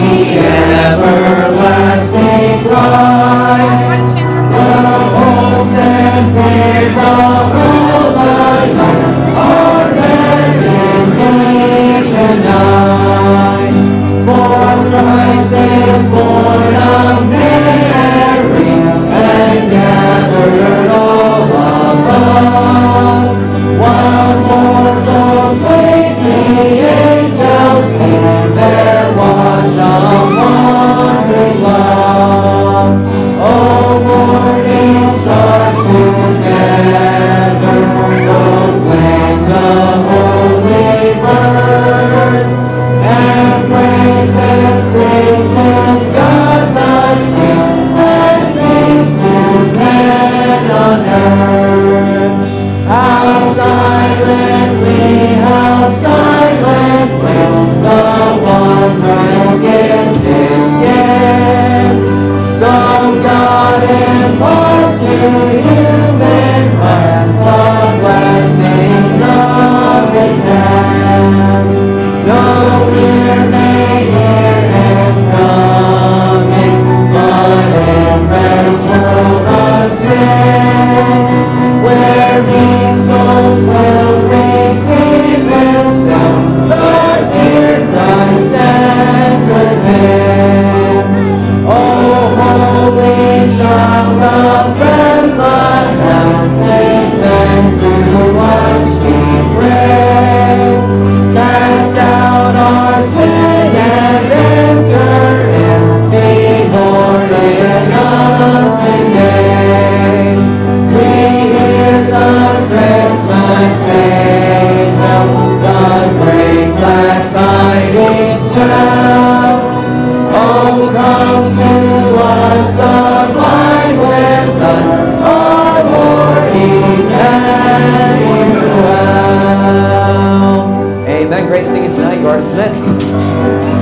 everlasting light. The hopes and fears of all thy light are met in each night. For Christ is born of Mary and gathered all above. While mortals sleep, the angels keep their watch of wondering love. Oh, morning stars together proclaim the holy birth, and praises sing to God the King, and peace to men on earth. How silently, how silently the wondrous gift is given. So God imparts to human hearts the blessings of His hand. No ear may hear His coming, but in this world of sin, where meek souls will receive Him still, the dear Christ enters in. Oh, holy child of Bethlehem, listen to us, we pray. Cast out our sin and enter in, be born in us today. We hear the Christmas angels, the great glad tidings tell. Oh, come to us, abide with us, our Lord Emmanuel. Amen. Great singing tonight. You are dismissed.